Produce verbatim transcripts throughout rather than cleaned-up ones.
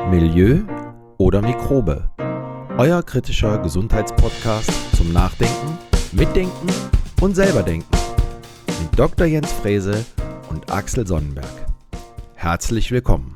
Milieu oder Mikrobe? Euer kritischer Gesundheitspodcast zum Nachdenken, Mitdenken und selberdenken mit Doktor Jens Frese und Axel Sonnenberg. Herzlich willkommen.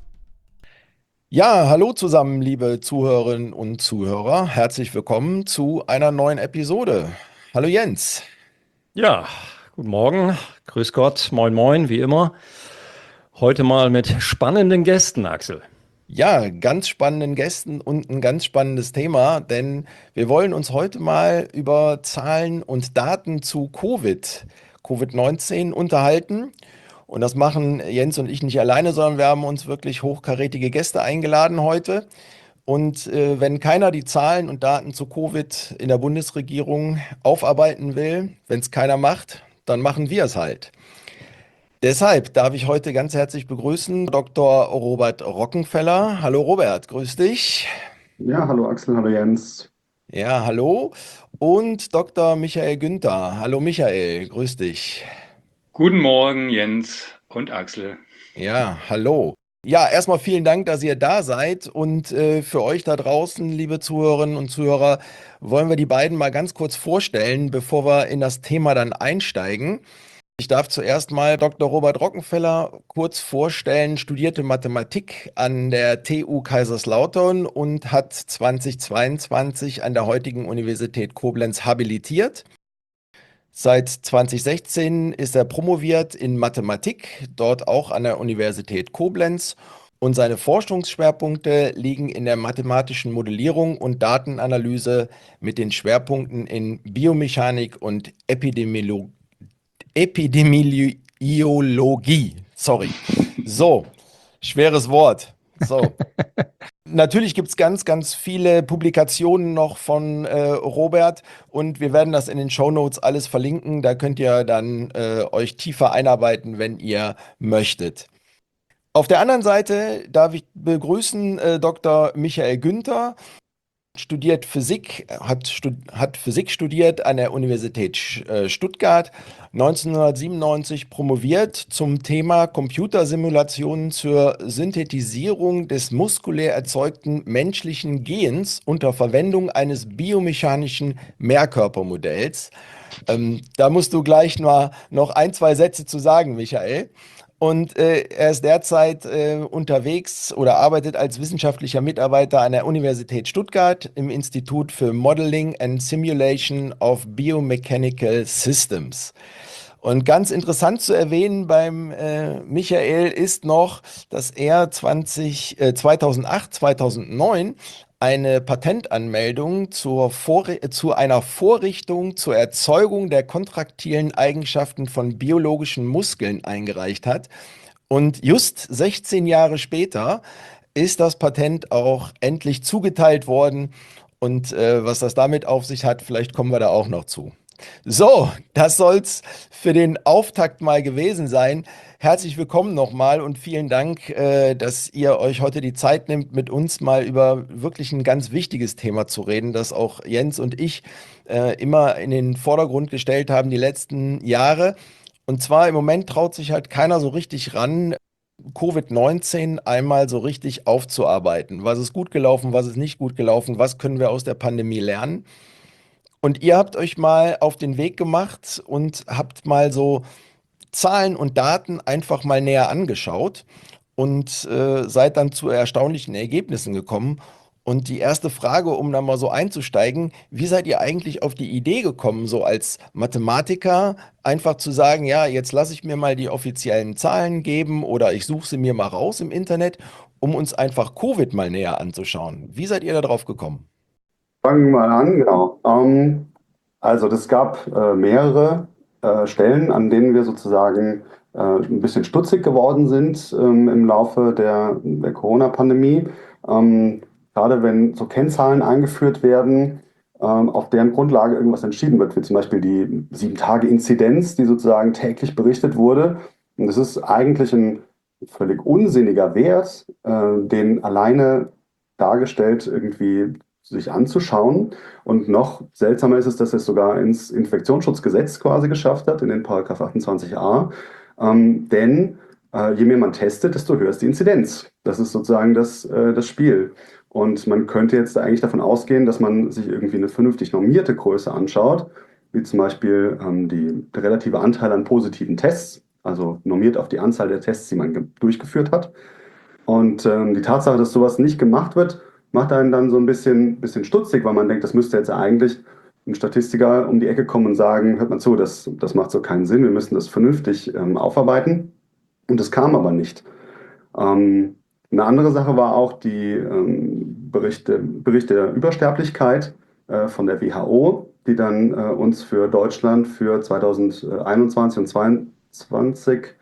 Ja, hallo zusammen, liebe Zuhörerinnen und Zuhörer. Herzlich willkommen zu einer neuen Episode. Hallo Jens. Ja, guten Morgen, grüß Gott, moin moin, wie immer. Heute mal mit spannenden Gästen, Axel. Ja, ganz spannenden Gästen und ein ganz spannendes Thema, denn wir wollen uns heute mal über Zahlen und Daten zu Covid, Covid neunzehn unterhalten. Und das machen Jens und ich nicht alleine, sondern wir haben uns wirklich hochkarätige Gäste eingeladen heute. Und äh, wenn keiner die Zahlen und Daten zu Covid in der Bundesregierung aufarbeiten will, wenn es keiner macht, dann machen wir es halt. Deshalb darf ich heute ganz herzlich begrüßen Doktor Robert Rockenfeller. Hallo Robert, grüß dich. Ja, hallo Axel, hallo Jens. Ja, hallo. Und Doktor Michael Günther. Hallo Michael, grüß dich. Guten Morgen, Jens und Axel. Ja, hallo. Ja, erstmal vielen Dank, dass ihr da seid. Und äh, für euch da draußen, liebe Zuhörerinnen und Zuhörer, wollen wir die beiden mal ganz kurz vorstellen, bevor wir in das Thema dann einsteigen. Ich darf zuerst mal Doktor Robert Rockenfeller kurz vorstellen, studierte Mathematik an der T U Kaiserslautern und hat zweitausendzweiundzwanzig an der heutigen Universität Koblenz habilitiert. Seit zweitausendsechzehn ist er promoviert in Mathematik, dort auch an der Universität Koblenz. Und seine Forschungsschwerpunkte liegen in der mathematischen Modellierung und Datenanalyse mit den Schwerpunkten in Biomechanik und Epidemiolo Epidemiologie. Sorry. So, schweres Wort. So. Natürlich gibt es ganz, ganz viele Publikationen noch von äh, Robert und wir werden das in den Shownotes alles verlinken. Da könnt ihr dann äh, euch tiefer einarbeiten, wenn ihr möchtet. Auf der anderen Seite darf ich begrüßen äh, Doktor Michael Günther. Studiert Physik, hat, stud hat Physik studiert an der Universität Sch äh, Stuttgart, neunzehnhundertsiebenundneunzig promoviert zum Thema Computersimulationen zur Synthetisierung des muskulär erzeugten menschlichen Gens unter Verwendung eines biomechanischen Mehrkörpermodells. Ähm, da musst du gleich mal noch ein, zwei Sätze zu sagen, Michael. Und äh, er ist derzeit äh, unterwegs oder arbeitet als wissenschaftlicher Mitarbeiter an der Universität Stuttgart im Institut für Modeling and Simulation of Biomechanical Systems. Und ganz interessant zu erwähnen beim äh, Michael ist noch, dass er zwanzig, äh, zweitausendacht, zweitausendneun eine Patentanmeldung zur Vorri zu einer Vorrichtung zur Erzeugung der kontraktilen Eigenschaften von biologischen Muskeln eingereicht hat. Und just sechzehn Jahre später ist das Patent auch endlich zugeteilt worden. Und äh, was das damit auf sich hat, vielleicht kommen wir da auch noch zu. So, das soll's für den Auftakt mal gewesen sein. Herzlich willkommen nochmal und vielen Dank, äh, dass ihr euch heute die Zeit nehmt, mit uns mal über wirklich ein ganz wichtiges Thema zu reden, das auch Jens und ich äh, immer in den Vordergrund gestellt haben die letzten Jahre. Und zwar im Moment traut sich halt keiner so richtig ran, Covid neunzehn einmal so richtig aufzuarbeiten. Was ist gut gelaufen, was ist nicht gut gelaufen, was können wir aus der Pandemie lernen? Und ihr habt euch mal auf den Weg gemacht und habt mal so Zahlen und Daten einfach mal näher angeschaut und äh, seid dann zu erstaunlichen Ergebnissen gekommen. Und die erste Frage, um da mal so einzusteigen, wie seid ihr eigentlich auf die Idee gekommen, so als Mathematiker einfach zu sagen, ja, jetzt lasse ich mir mal die offiziellen Zahlen geben oder ich suche sie mir mal raus im Internet, um uns einfach Covid mal näher anzuschauen. Wie seid ihr da drauf gekommen? Fangen wir mal an, genau. Ähm, also das gab äh, mehrere äh, Stellen, an denen wir sozusagen äh, ein bisschen stutzig geworden sind ähm, im Laufe der, der Corona-Pandemie. Ähm, gerade wenn so Kennzahlen eingeführt werden, ähm, auf deren Grundlage irgendwas entschieden wird, wie zum Beispiel die sieben-Tage-Inzidenz, die sozusagen täglich berichtet wurde. Und das ist eigentlich ein völlig unsinniger Wert, äh, den alleine dargestellt irgendwie sich anzuschauen. Und noch seltsamer ist es, dass es sogar ins Infektionsschutzgesetz quasi geschafft hat, in den Paragraph achtundzwanzig a. Ähm, denn äh, je mehr man testet, desto höher ist die Inzidenz. Das ist sozusagen das, äh, das Spiel. Und man könnte jetzt eigentlich davon ausgehen, dass man sich irgendwie eine vernünftig normierte Größe anschaut, wie zum Beispiel ähm, die, der relative Anteil an positiven Tests, also normiert auf die Anzahl der Tests, die man ge- durchgeführt hat. Und ähm, die Tatsache, dass sowas nicht gemacht wird, macht einen dann so ein bisschen, bisschen stutzig, weil man denkt, das müsste jetzt eigentlich ein Statistiker um die Ecke kommen und sagen, hört mal zu, das, das macht so keinen Sinn, wir müssen das vernünftig ähm, aufarbeiten. Und das kam aber nicht. Ähm, eine andere Sache war auch die ähm, Berichte, Berichte der Übersterblichkeit äh, von der W H O, die dann äh, uns für Deutschland für zweitausendeinundzwanzig und zweitausendzweiundzwanzig,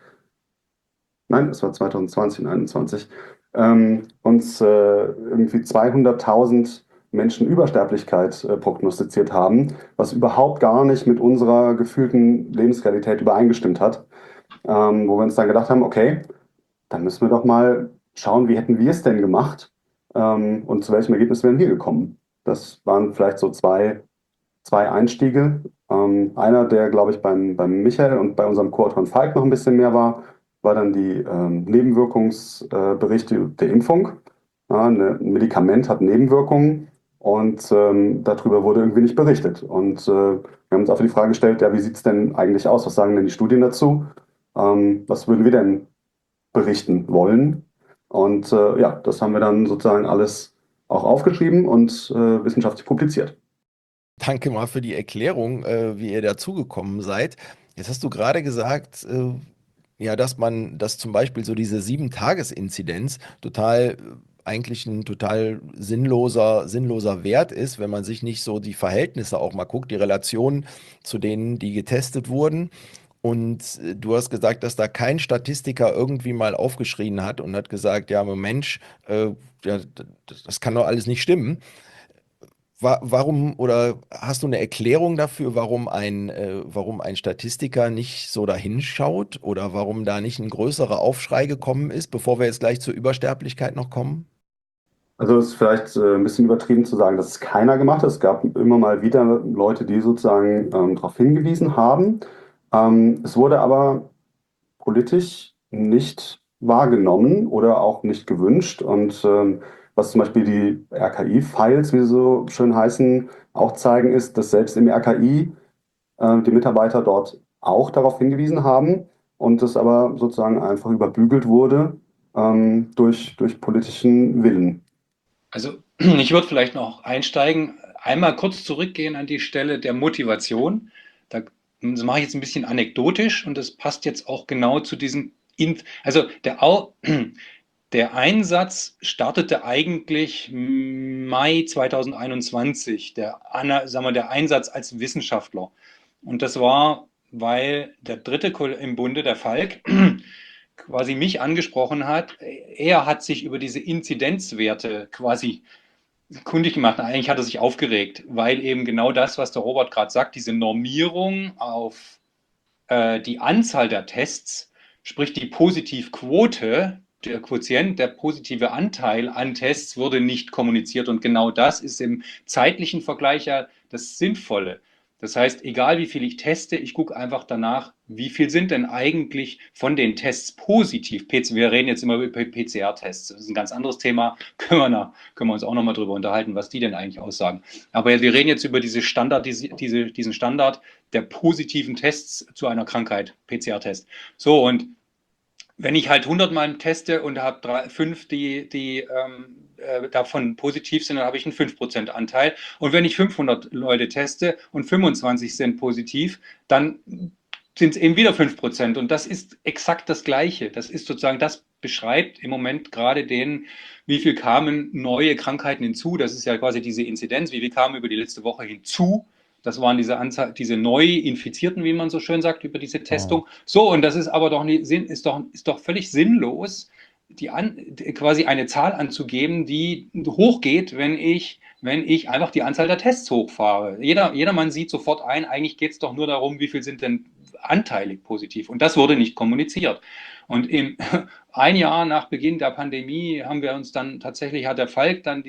nein, es war zweitausendzwanzig und einundzwanzig, ähm, uns äh, irgendwie zweihunderttausend Menschen Übersterblichkeit äh, prognostiziert haben, was überhaupt gar nicht mit unserer gefühlten Lebensrealität übereingestimmt hat. Ähm, wo wir uns dann gedacht haben, okay, dann müssen wir doch mal schauen, wie hätten wir es denn gemacht ähm, und zu welchem Ergebnis wären wir gekommen. Das waren vielleicht so zwei, zwei Einstiege. Ähm, einer, der, glaube ich, beim, beim Michael und bei unserem Co-Autor Falk noch ein bisschen mehr war, war dann die ähm, Nebenwirkungsberichte äh, der Impfung. Ja, eine, ein Medikament hat Nebenwirkungen und ähm, darüber wurde irgendwie nicht berichtet. Und äh, wir haben uns einfach die Frage gestellt, ja, wie sieht es denn eigentlich aus? Was sagen denn die Studien dazu? Ähm, was würden wir denn berichten wollen? Und äh, ja, das haben wir dann sozusagen alles auch aufgeschrieben und äh, wissenschaftlich publiziert. Danke mal für die Erklärung, äh, wie ihr dazugekommen seid. Jetzt hast du gerade gesagt, äh, ja, dass man, dass zum Beispiel so diese Sieben-Tages-Inzidenz total, äh, eigentlich ein total sinnloser, sinnloser Wert ist, wenn man sich nicht so die Verhältnisse auch mal guckt, die Relation zu denen, die getestet wurden. Und äh, du hast gesagt, dass da kein Statistiker irgendwie mal aufgeschrien hat und hat gesagt, ja, Mensch, äh, ja, d- das kann doch alles nicht stimmen. Wa warum oder hast du eine Erklärung dafür, warum ein, äh, warum ein Statistiker nicht so dahinschaut oder warum da nicht ein größerer Aufschrei gekommen ist, bevor wir jetzt gleich zur Übersterblichkeit noch kommen? Also es ist vielleicht äh, ein bisschen übertrieben zu sagen, dass es keiner gemacht hat. Es gab immer mal wieder Leute, die sozusagen ähm, darauf hingewiesen haben. Ähm, es wurde aber politisch nicht wahrgenommen oder auch nicht gewünscht. Und ähm, was zum Beispiel die R K I-Files, wie sie so schön heißen, auch zeigen, ist, dass selbst im R K I äh, die Mitarbeiter dort auch darauf hingewiesen haben und es aber sozusagen einfach überbügelt wurde ähm, durch, durch politischen Willen. Also ich würde vielleicht noch einsteigen, einmal kurz zurückgehen an die Stelle der Motivation. Da, das mache ich jetzt ein bisschen anekdotisch und das passt jetzt auch genau zu diesen, In also der, Au der Einsatz startete eigentlich Mai zweitausendeinundzwanzig, der, Ana- sagen wir, der Einsatz als Wissenschaftler. Und das war, weil der dritte Kol- im Bunde, der Falk, quasi mich angesprochen hat. Er hat sich über diese Inzidenzwerte quasi kundig gemacht. Eigentlich hat er sich aufgeregt, weil eben genau das, was der Robert gerade sagt, diese Normierung auf äh, die Anzahl der Tests, sprich die Positivquote, der Quotient, der positive Anteil an Tests wurde nicht kommuniziert. Und genau das ist im zeitlichen Vergleich ja das Sinnvolle. Das heißt, egal wie viel ich teste, ich gucke einfach danach, wie viel sind denn eigentlich von den Tests positiv. Wir reden jetzt immer über P C R-Tests. Das ist ein ganz anderes Thema. Können wir, nach, können wir uns auch nochmal drüber unterhalten, was die denn eigentlich aussagen. Aber wir reden jetzt über diese Standard, diese, diesen Standard der positiven Tests zu einer Krankheit, P C R-Test. So, und wenn ich halt hundert Mal teste und habe fünf, die, die ähm, äh, davon positiv sind, dann habe ich einen fünf Prozent Anteil. Und wenn ich fünfhundert Leute teste und fünfundzwanzig sind positiv, dann sind es eben wieder fünf Prozent. Und das ist exakt das Gleiche. Das ist sozusagen, das beschreibt im Moment gerade den, wie viel kamen neue Krankheiten hinzu. Das ist ja quasi diese Inzidenz, wie viel kamen über die letzte Woche hinzu. Das waren diese Anzahl, diese neu Infizierten, wie man so schön sagt, über diese Testung. Oh. So, und das ist aber doch nicht, ist doch, ist doch völlig sinnlos, die an, quasi eine Zahl anzugeben, die hochgeht, wenn ich, wenn ich einfach die Anzahl der Tests hochfahre. Jeder, jedermann sieht sofort ein, eigentlich geht es doch nur darum, wie viel sind denn anteilig positiv. Und das wurde nicht kommuniziert. Und im, ein Jahr nach Beginn der Pandemie haben wir uns dann tatsächlich, hat der Falk dann diese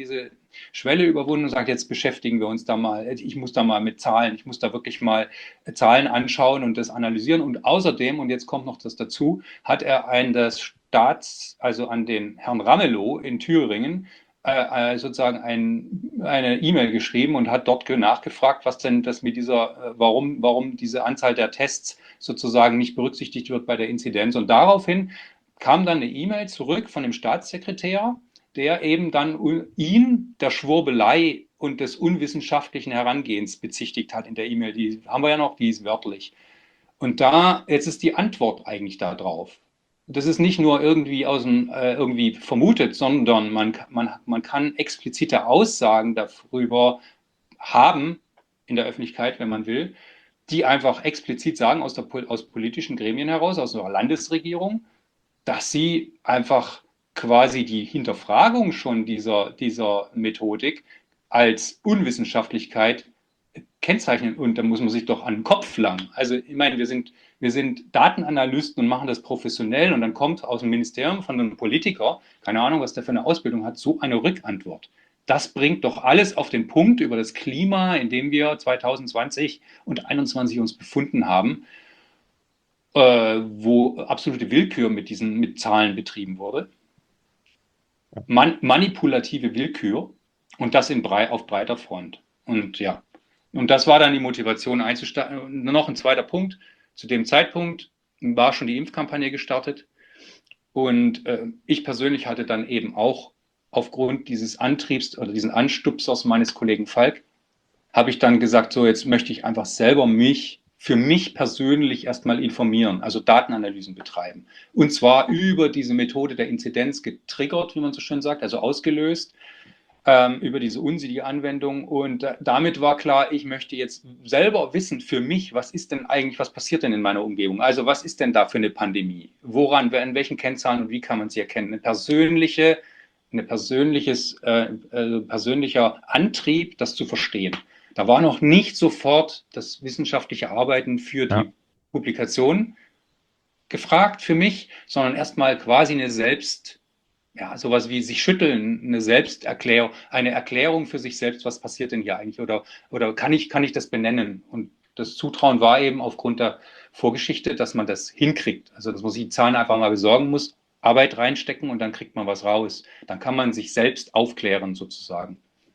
Schwelle überwunden und sagt, jetzt beschäftigen wir uns da mal, ich muss da mal mit Zahlen, ich muss da wirklich mal Zahlen anschauen und das analysieren. Und außerdem, und jetzt kommt noch das dazu, hat er ein das Staats, also an den Herrn Ramelow in Thüringen, äh, sozusagen ein, eine E-Mail geschrieben und hat dort nachgefragt, was denn das mit dieser, warum, warum diese Anzahl der Tests sozusagen nicht berücksichtigt wird bei der Inzidenz. Und daraufhin kam dann eine E-Mail zurück von dem Staatssekretär, der eben dann ihn der Schwurbelei und des unwissenschaftlichen Herangehens bezichtigt hat in der E-Mail. Die haben wir ja noch, die ist wörtlich. Und da, jetzt ist die Antwort eigentlich da drauf. Das ist nicht nur irgendwie aus dem, äh, irgendwie vermutet, sondern man, man, man kann explizite Aussagen darüber haben in der Öffentlichkeit, wenn man will, die einfach explizit sagen aus, der, aus politischen Gremien heraus, aus einer Landesregierung, dass sie einfach quasi die Hinterfragung schon dieser, dieser Methodik als Unwissenschaftlichkeit kennzeichnen. Und da muss man sich doch an den Kopf langen. Also ich meine, wir sind, wir sind Datenanalysten und machen das professionell und dann kommt aus dem Ministerium von einem Politiker, keine Ahnung, was der für eine Ausbildung hat, so eine Rückantwort. Das bringt doch alles auf den Punkt über das Klima, in dem wir zwanzig zwanzig und einundzwanzig uns befunden haben, äh, wo absolute Willkür mit diesen mit Zahlen betrieben wurde. Man, manipulative Willkür und das in brei, auf breiter Front. Und ja, und das war dann die Motivation einzusteigen. Noch ein zweiter Punkt. Zu dem Zeitpunkt war schon die Impfkampagne gestartet und äh, ich persönlich hatte dann eben auch aufgrund dieses Antriebs oder diesen Anstupsers meines Kollegen Falk, habe ich dann gesagt, so jetzt möchte ich einfach selber mich, für mich persönlich erstmal informieren, also Datenanalysen betreiben. Und zwar über diese Methode der Inzidenz getriggert, wie man so schön sagt, also ausgelöst, ähm, über diese unsinnige Anwendung. Und äh, damit war klar, ich möchte jetzt selber wissen für mich, was ist denn eigentlich, was passiert denn in meiner Umgebung? Also was ist denn da für eine Pandemie? Woran, in welchen Kennzahlen und wie kann man sie erkennen? Eine persönliche ein persönliches, äh, äh, persönlicher Antrieb, das zu verstehen. Da war noch nicht sofort das wissenschaftliche Arbeiten für die Ja. Publikation gefragt für mich, sondern erstmal quasi eine Selbst, ja, sowas wie sich schütteln, eine Selbsterklärung, eine Erklärung für sich selbst, was passiert denn hier eigentlich oder, oder kann ich, kann ich das benennen? Und das Zutrauen war eben aufgrund der Vorgeschichte, dass man das hinkriegt. Also, dass man sich die Zahlen einfach mal besorgen muss, Arbeit reinstecken und dann kriegt man was raus. Dann kann man sich selbst aufklären sozusagen.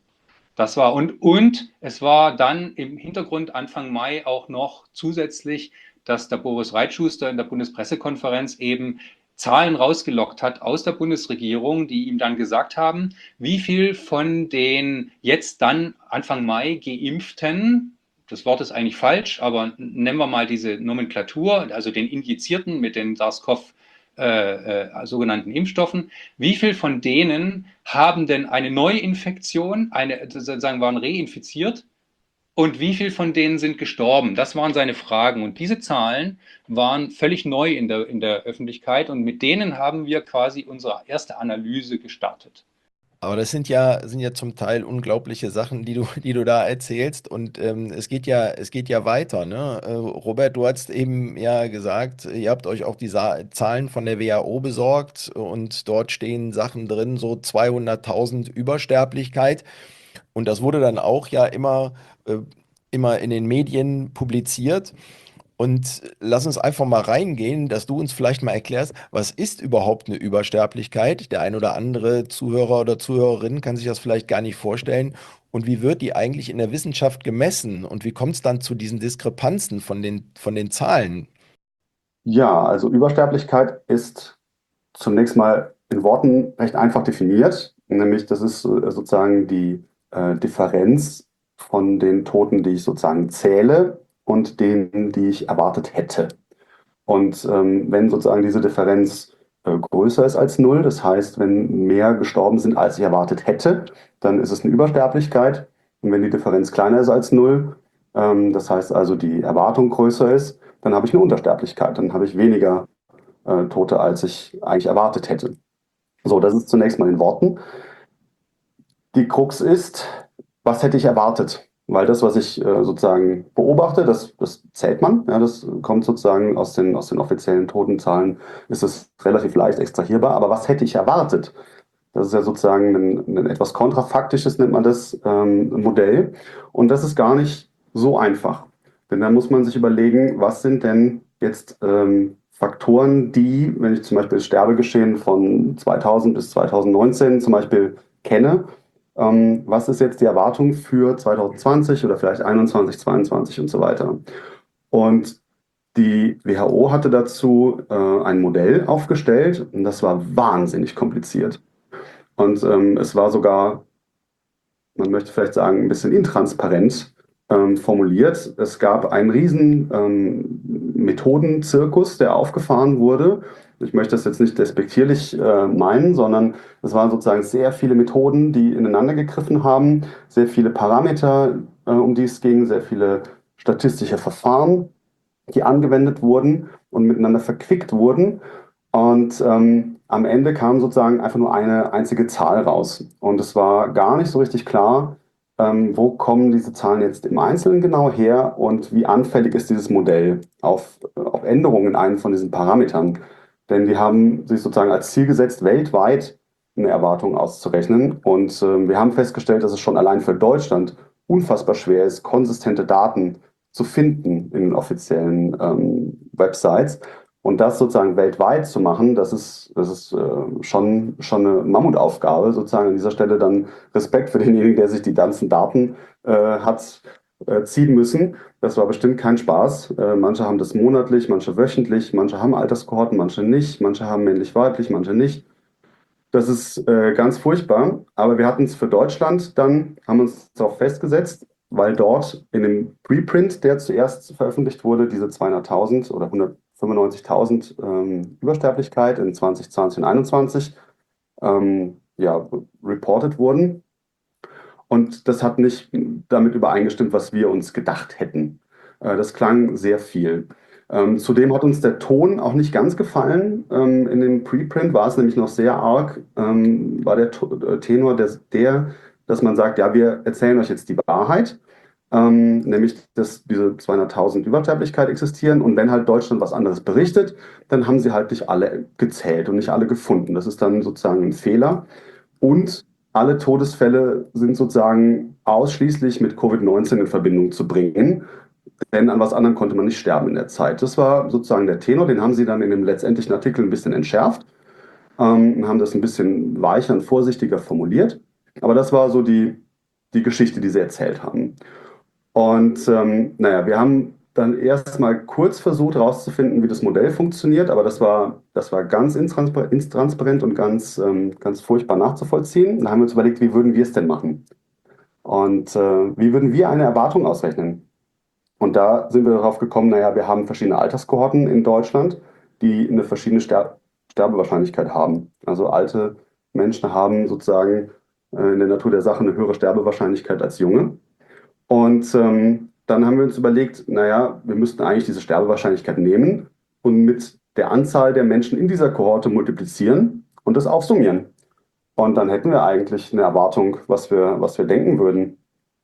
Das war und, und es war dann im Hintergrund Anfang Mai auch noch zusätzlich, dass der Boris Reitschuster in der Bundespressekonferenz eben Zahlen rausgelockt hat aus der Bundesregierung, die ihm dann gesagt haben, wie viel von den jetzt dann Anfang Mai Geimpften, das Wort ist eigentlich falsch, aber nennen wir mal diese Nomenklatur, also den Injizierten mit den SARS-CoV Äh, äh, sogenannten Impfstoffen. Wie viel von denen haben denn eine Neuinfektion, eine, sozusagen waren reinfiziert und wie viel von denen sind gestorben? Das waren seine Fragen und diese Zahlen waren völlig neu in der, in der Öffentlichkeit und mit denen haben wir quasi unsere erste Analyse gestartet. Aber das sind ja, sind ja zum Teil unglaubliche Sachen, die du, die du da erzählst. Und ähm, es geht ja, es geht ja weiter, ne? Äh, Robert, du hast eben ja gesagt, ihr habt euch auch die Sa Zahlen von der W H O besorgt und dort stehen Sachen drin, so zweihunderttausend Übersterblichkeit. Und das wurde dann auch ja immer, äh, immer in den Medien publiziert. Und lass uns einfach mal reingehen, dass du uns vielleicht mal erklärst, was ist überhaupt eine Übersterblichkeit? Der ein oder andere Zuhörer oder Zuhörerin kann sich das vielleicht gar nicht vorstellen. Und wie wird die eigentlich in der Wissenschaft gemessen? Und wie kommt es dann zu diesen Diskrepanzen von den, von den Zahlen? Ja, also Übersterblichkeit ist zunächst mal in Worten recht einfach definiert, nämlich das ist äh, sozusagen die äh, Differenz von den Toten, die ich sozusagen zähle und denen, die ich erwartet hätte. Und ähm, wenn sozusagen diese Differenz äh, größer ist als null, das heißt, wenn mehr gestorben sind, als ich erwartet hätte, dann ist es eine Übersterblichkeit. Und wenn die Differenz kleiner ist als null, ähm, das heißt also die Erwartung größer ist, dann habe ich eine Untersterblichkeit. Dann habe ich weniger äh, Tote, als ich eigentlich erwartet hätte. So, das ist zunächst mal in Worten. Die Krux ist, was hätte ich erwartet? Weil das, was ich äh, sozusagen beobachte, das, das zählt man. Ja, das kommt sozusagen aus den, aus den offiziellen Totenzahlen, ist es relativ leicht extrahierbar. Aber was hätte ich erwartet? Das ist ja sozusagen ein, ein etwas kontrafaktisches, nennt man das, ähm, Modell. Und das ist gar nicht so einfach. Denn da muss man sich überlegen, was sind denn jetzt ähm, Faktoren, die, wenn ich zum Beispiel das Sterbegeschehen von zweitausend bis zweitausendneunzehn zum Beispiel kenne, ähm, was ist jetzt die Erwartung für zweitausendzwanzig oder vielleicht einundzwanzig, zweiundzwanzig und so weiter. Und die W H O hatte dazu äh, ein Modell aufgestellt und das war wahnsinnig kompliziert. Und ähm, es war sogar, man möchte vielleicht sagen, ein bisschen intransparent ähm, formuliert. Es gab einen riesen ähm, Methodenzirkus, der aufgefahren wurde. Ich möchte das jetzt nicht despektierlich äh, meinen, sondern es waren sozusagen sehr viele Methoden, die ineinander gegriffen haben, sehr viele Parameter, äh, um die es ging, sehr viele statistische Verfahren, die angewendet wurden und miteinander verquickt wurden. Und ähm, am Ende kam sozusagen einfach nur eine einzige Zahl raus. Und es war gar nicht so richtig klar, ähm, wo kommen diese Zahlen jetzt im Einzelnen genau her und wie anfällig ist dieses Modell auf, auf Änderungen in einem von diesen Parametern. Denn die haben sich sozusagen als Ziel gesetzt, weltweit eine Erwartung auszurechnen. Und ähm, wir haben festgestellt, dass es schon allein für Deutschland unfassbar schwer ist, konsistente Daten zu finden in den offiziellen ähm, Websites. Und das sozusagen weltweit zu machen, das ist, das ist äh, schon, schon eine Mammutaufgabe. Sozusagen an dieser Stelle dann Respekt für denjenigen, der sich die ganzen Daten äh, hat äh, ziehen müssen. Das war bestimmt kein Spaß. Äh, manche haben das monatlich, manche wöchentlich, manche haben Alterskohorten, manche nicht, manche haben männlich-weiblich, manche nicht. Das ist äh, ganz furchtbar. Aber wir hatten es für Deutschland dann, haben uns darauf festgesetzt, weil dort in dem Preprint, der zuerst veröffentlicht wurde, diese zweihunderttausend oder hundertfünfundneunzigtausend ähm, Übersterblichkeit in zwanzig zwanzig und einundzwanzig ähm, ja, reported wurden. Und das hat nicht damit übereingestimmt, was wir uns gedacht hätten. Äh, das klang sehr viel. Ähm, zudem hat uns der Ton auch nicht ganz gefallen. Ähm, in dem Preprint war es nämlich noch sehr arg, ähm, war der To- äh, Tenor der, der, dass man sagt, ja, wir erzählen euch jetzt die Wahrheit, ähm, nämlich, dass diese zweihunderttausend Übersterblichkeit existieren und wenn halt Deutschland was anderes berichtet, dann haben sie halt nicht alle gezählt und nicht alle gefunden. Das ist dann sozusagen ein Fehler. Und alle Todesfälle sind sozusagen ausschließlich mit Covid neunzehn in Verbindung zu bringen. Denn an was anderem konnte man nicht sterben in der Zeit. Das war sozusagen der Tenor, den haben sie dann in dem letztendlichen Artikel ein bisschen entschärft, ähm, haben das ein bisschen weicher und vorsichtiger formuliert. Aber das war so die, die Geschichte, die sie erzählt haben. Und ähm, naja, wir haben dann erst mal kurz versucht herauszufinden, wie das Modell funktioniert, aber das war, das war ganz intransparent, intransparent und ganz, ähm, ganz furchtbar nachzuvollziehen. Da haben wir uns überlegt, wie würden wir es denn machen? Und äh, wie würden wir eine Erwartung ausrechnen? Und da sind wir darauf gekommen, naja, wir haben verschiedene Alterskohorten in Deutschland, die eine verschiedene Ster Sterbewahrscheinlichkeit haben. Also alte Menschen haben sozusagen äh, in der Natur der Sache eine höhere Sterbewahrscheinlichkeit als junge. Und ähm, dann haben wir uns überlegt, naja, wir müssten eigentlich diese Sterbewahrscheinlichkeit nehmen und mit der Anzahl der Menschen in dieser Kohorte multiplizieren und das aufsummieren. Und dann hätten wir eigentlich eine Erwartung, was wir, was wir denken würden.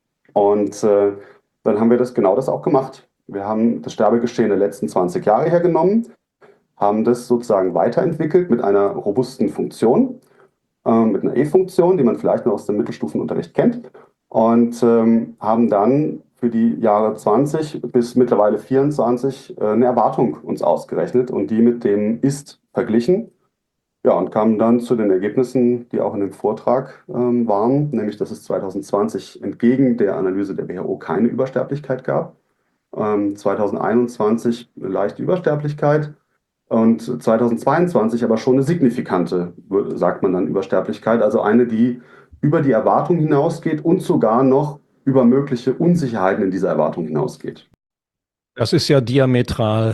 Und äh, dann haben wir das genau das auch gemacht. Wir haben das Sterbegeschehen der letzten zwanzig Jahre hergenommen, haben das sozusagen weiterentwickelt mit einer robusten Funktion, äh, mit einer E-Funktion, die man vielleicht noch aus dem Mittelstufenunterricht kennt. Und ähm, haben dann für die Jahre zwanzig bis mittlerweile vierundzwanzig äh, eine Erwartung uns ausgerechnet und die mit dem Ist verglichen. Ja, und kamen dann zu den Ergebnissen, die auch in dem Vortrag ähm, waren, nämlich dass es zweitausendzwanzig entgegen der Analyse der W H O keine Übersterblichkeit gab, ähm, zweitausendeinundzwanzig eine leichte Übersterblichkeit und zweitausendzweiundzwanzig aber schon eine signifikante, sagt man dann, Übersterblichkeit, also eine, die über die Erwartung hinausgeht und sogar noch über mögliche Unsicherheiten in dieser Erwartung hinausgeht. Das ist ja diametral,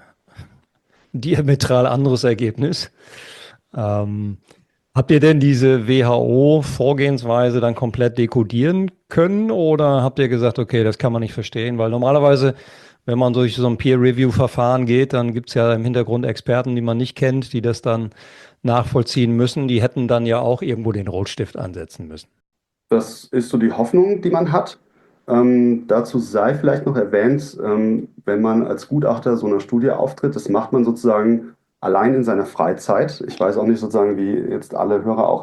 diametral anderes Ergebnis. Ähm, habt ihr denn diese W H O-Vorgehensweise dann komplett dekodieren können oder habt ihr gesagt, okay, das kann man nicht verstehen? Weil normalerweise, wenn man durch so ein Peer-Review-Verfahren geht, dann gibt es ja im Hintergrund Experten, die man nicht kennt, die das dann nachvollziehen müssen. Die hätten dann ja auch irgendwo den Rotstift ansetzen müssen. Das ist so die Hoffnung, die man hat. Ähm, dazu sei vielleicht noch erwähnt, ähm, wenn man als Gutachter so einer Studie auftritt, das macht man sozusagen allein in seiner Freizeit. Ich weiß auch nicht sozusagen, wie jetzt alle Hörer auch im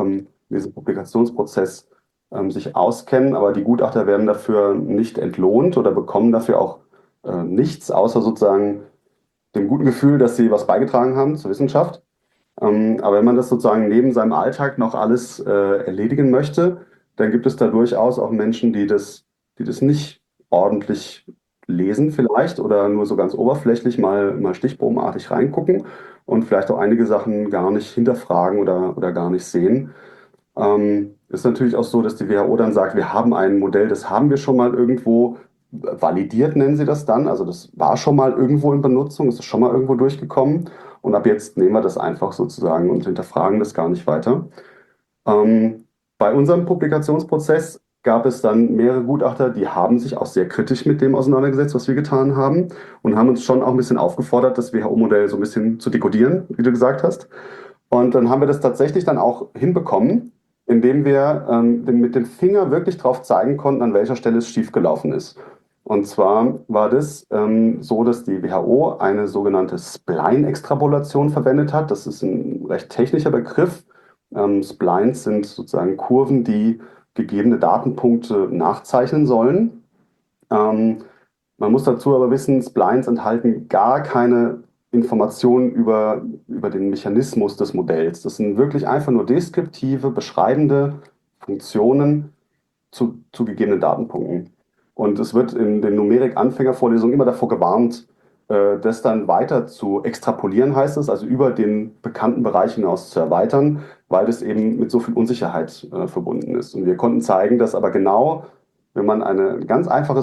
in diesem Publikationsprozess ähm, sich auskennen, aber die Gutachter werden dafür nicht entlohnt oder bekommen dafür auch äh, nichts, außer sozusagen dem guten Gefühl, dass sie was beigetragen haben zur Wissenschaft. Ähm, aber wenn man das sozusagen neben seinem Alltag noch alles äh, erledigen möchte, dann gibt es da durchaus auch Menschen, die das, die das nicht ordentlich lesen vielleicht oder nur so ganz oberflächlich mal, mal stichprobenartig reingucken und vielleicht auch einige Sachen gar nicht hinterfragen oder, oder gar nicht sehen. Ähm, ist natürlich auch so, dass die W H O dann sagt, wir haben ein Modell, das haben wir schon mal irgendwo validiert, nennen sie das dann. Also das war schon mal irgendwo in Benutzung, es ist schon mal irgendwo durchgekommen. Und ab jetzt nehmen wir das einfach sozusagen und hinterfragen das gar nicht weiter. Ähm, bei unserem Publikationsprozess gab es dann mehrere Gutachter, die haben sich auch sehr kritisch mit dem auseinandergesetzt, was wir getan haben und haben uns schon auch ein bisschen aufgefordert, das W H O-Modell so ein bisschen zu dekodieren, wie du gesagt hast. Und dann haben wir das tatsächlich dann auch hinbekommen, indem wir ähm, mit dem Finger wirklich drauf zeigen konnten, an welcher Stelle es schiefgelaufen ist. Und zwar war das ähm, so, dass die W H O eine sogenannte Spline-Extrapolation verwendet hat. Das ist ein recht technischer Begriff. Ähm, Splines sind sozusagen Kurven, die gegebene Datenpunkte nachzeichnen sollen. Ähm, Man muss dazu aber wissen, Splines enthalten gar keine Informationen über, über den Mechanismus des Modells. Das sind wirklich einfach nur deskriptive, beschreibende Funktionen zu, zu gegebenen Datenpunkten. Und es wird in den Numerik-Anfängervorlesungen immer davor gewarnt, äh, das dann weiter zu extrapolieren, heißt es, also über den bekannten Bereich hinaus zu erweitern, weil das eben mit so viel Unsicherheit äh, verbunden ist. Und wir konnten zeigen, dass aber genau, wenn man eine ganz einfache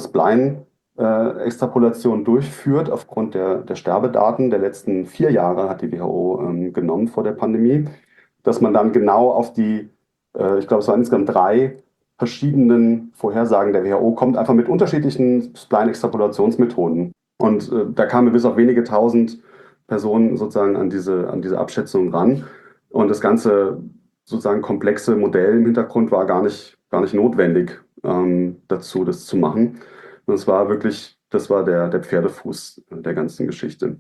Spline-Extrapolation durchführt, aufgrund der, der Sterbedaten der letzten vier Jahre hat die W H O ähm, genommen vor der Pandemie, dass man dann genau auf die, äh, ich glaube, es waren insgesamt drei verschiedenen Vorhersagen der W H O kommt, einfach mit unterschiedlichen Spline-Extrapolationsmethoden. Und äh, da kamen wir bis auf wenige tausend Personen sozusagen an diese, an diese Abschätzung ran. Und das ganze sozusagen komplexe Modell im Hintergrund war gar nicht, gar nicht notwendig ähm, dazu, das zu machen. Und es war wirklich, das war der, der Pferdefuß der ganzen Geschichte.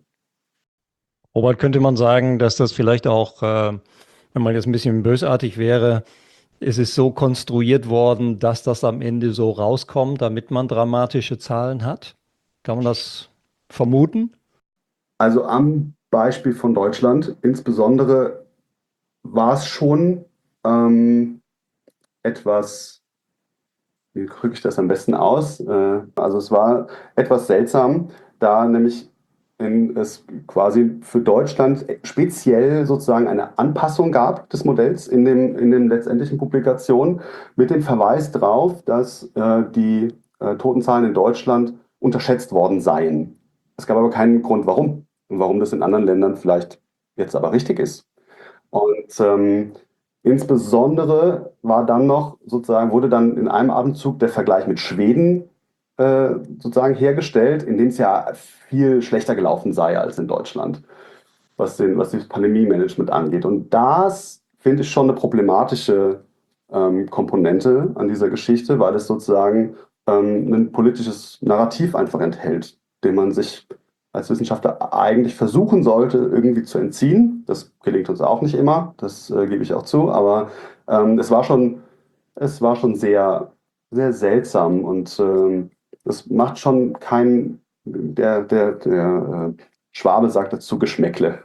Robert, könnte man sagen, dass das vielleicht auch, äh, wenn man jetzt ein bisschen bösartig wäre, ist es so konstruiert worden, dass das am Ende so rauskommt, damit man dramatische Zahlen hat? Kann man das vermuten? Also am Beispiel von Deutschland insbesondere war es schon ähm, etwas, wie drücke ich das am besten aus? Äh, also es war etwas seltsam, da nämlich in, es quasi für Deutschland speziell sozusagen eine Anpassung gab des Modells in dem, in den letztendlichen Publikationen mit dem Verweis darauf, dass äh, die äh, Totenzahlen in Deutschland unterschätzt worden seien. Es gab aber keinen Grund, warum und warum das in anderen Ländern vielleicht jetzt aber richtig ist. Und ähm, insbesondere war dann noch sozusagen, wurde dann in einem Atemzug der Vergleich mit Schweden äh, sozusagen hergestellt, in dem es ja viel schlechter gelaufen sei als in Deutschland, was, den, was das Pandemie-Management angeht. Und das finde ich schon eine problematische ähm, Komponente an dieser Geschichte, weil es sozusagen ähm, ein politisches Narrativ einfach enthält, dem man sich als Wissenschaftler eigentlich versuchen sollte, irgendwie zu entziehen. Das gelingt uns auch nicht immer, das äh, gebe ich auch zu, aber ähm, es war schon, es war schon sehr, sehr seltsam und ähm, es macht schon kein, der, der, der äh, Schwabe sagt dazu Geschmäckle.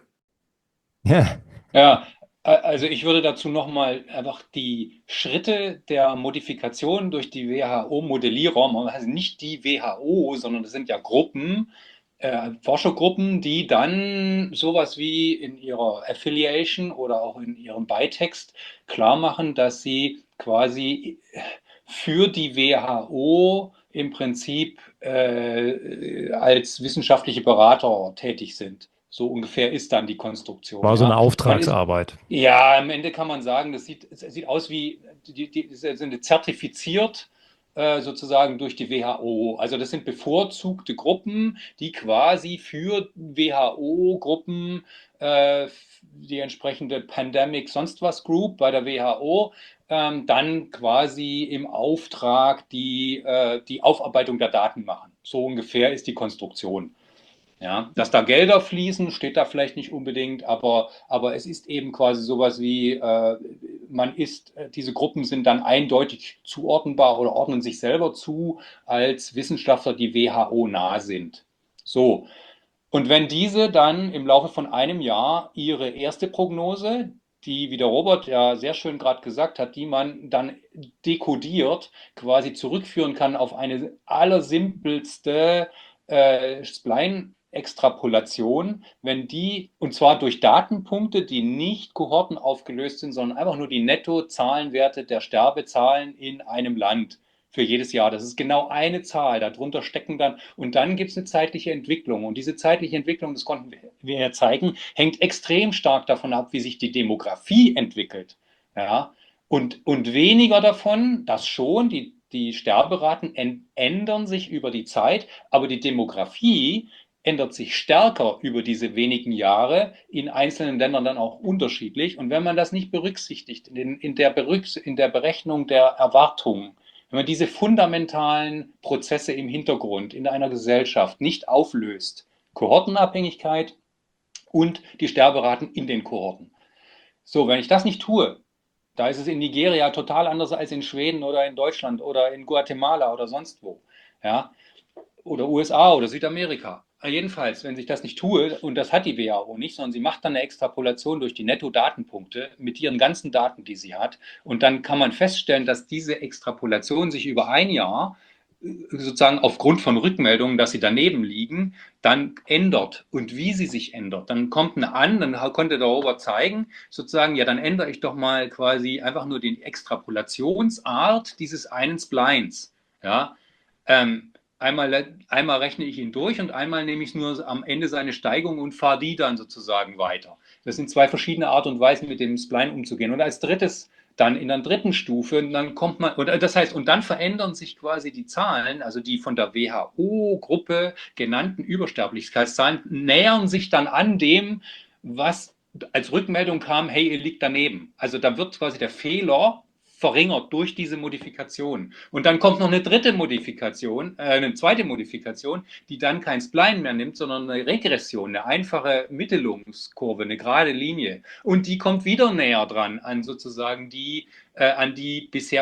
Ja. Ja, a- also ich würde dazu nochmal einfach die Schritte der Modifikation durch die W H O-Modellierer, also nicht die W H O, sondern das sind ja Gruppen, äh, Forschergruppen, die dann sowas wie in ihrer Affiliation oder auch in ihrem Beitext klar machen, dass sie quasi für die W H O im Prinzip äh, als wissenschaftliche Berater tätig sind. So ungefähr ist dann die Konstruktion. War so eine Ja. Man ist, Auftragsarbeit. ja, am Ende kann man sagen, das sieht, es sieht aus wie, die, die sind zertifiziert äh, sozusagen durch die W H O. Also das sind bevorzugte Gruppen, die quasi für W H O-Gruppen äh, die entsprechende Pandemic sonst was Group bei der W H O ähm, dann quasi im Auftrag die, äh, die Aufarbeitung der Daten machen. So ungefähr ist die Konstruktion. Ja, dass da Gelder fließen, steht da vielleicht nicht unbedingt, aber, aber es ist eben quasi sowas wie, äh, man ist, diese Gruppen sind dann eindeutig zuordnenbar oder ordnen sich selber zu als Wissenschaftler, die W H O nah sind. So. Und wenn diese dann im Laufe von einem Jahr ihre erste Prognose, die, wie der Robert ja sehr schön gerade gesagt hat, die man dann dekodiert, quasi zurückführen kann auf eine allersimpelste äh, Spline-Extrapolation, wenn die, und zwar durch Datenpunkte, die nicht Kohorten aufgelöst sind, sondern einfach nur die Nettozahlenwerte der Sterbezahlen in einem Land für jedes Jahr. Das ist genau eine Zahl. Darunter stecken dann, und dann gibt es eine zeitliche Entwicklung. Und diese zeitliche Entwicklung, das konnten wir ja zeigen, hängt extrem stark davon ab, wie sich die Demografie entwickelt. Ja? Und, und weniger davon, das schon, die, die Sterberaten ändern sich über die Zeit, aber die Demografie ändert sich stärker über diese wenigen Jahre, in einzelnen Ländern dann auch unterschiedlich. Und wenn man das nicht berücksichtigt, in, in, der, Berücks in der Berechnung der Erwartungen, wenn man diese fundamentalen Prozesse im Hintergrund in einer Gesellschaft nicht auflöst, Kohortenabhängigkeit und die Sterberaten in den Kohorten. So, wenn ich das nicht tue, da ist es in Nigeria total anders als in Schweden oder in Deutschland oder in Guatemala oder sonst wo, ja, oder U S A oder Südamerika. Jedenfalls, wenn ich das nicht tue, und das hat die W H O nicht, sondern sie macht dann eine Extrapolation durch die Netto-Datenpunkte mit ihren ganzen Daten, die sie hat. Und dann kann man feststellen, dass diese Extrapolation sich über ein Jahr sozusagen aufgrund von Rückmeldungen, dass sie daneben liegen, dann ändert. Und wie sie sich ändert. Dann kommt eine an, dann konnte der Robert zeigen, sozusagen, ja, dann ändere ich doch mal quasi einfach nur die Extrapolationsart dieses einen Splines. Ja, ähm, Einmal, einmal rechne ich ihn durch und einmal nehme ich nur am Ende seine Steigung und fahre die dann sozusagen weiter. Das sind zwei verschiedene Art und Weisen, mit dem Spline umzugehen. Und als drittes, dann in der dritten Stufe, dann kommt man, und das heißt, und dann verändern sich quasi die Zahlen, also die von der W H O-Gruppe genannten Übersterblichkeitszahlen, nähern sich dann an dem, was als Rückmeldung kam, hey, ihr liegt daneben. Also da wird quasi der Fehler verringert durch diese Modifikation. Und dann kommt noch eine dritte Modifikation, äh, eine zweite Modifikation, die dann kein Spline mehr nimmt, sondern eine Regression, eine einfache Mittelungskurve, eine gerade Linie. Und die kommt wieder näher dran an sozusagen die, äh, an die bisher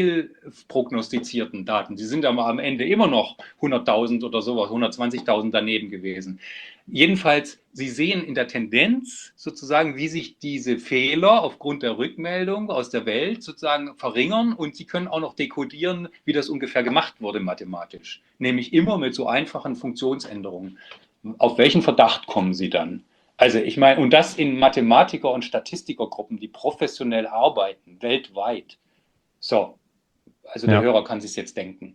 fehlprognostizierten Daten. Die sind aber am Ende immer noch hunderttausend oder sowas, hundertzwanzigtausend daneben gewesen. Jedenfalls, Sie sehen in der Tendenz sozusagen, wie sich diese Fehler aufgrund der Rückmeldung aus der Welt sozusagen verringern, und Sie können auch noch dekodieren, wie das ungefähr gemacht wurde mathematisch. Nämlich immer mit so einfachen Funktionsänderungen. Auf welchen Verdacht kommen Sie dann? Also ich meine, und das in Mathematiker- und Statistikergruppen, die professionell arbeiten, weltweit. So, also der Ja. Hörer kann sich jetzt denken.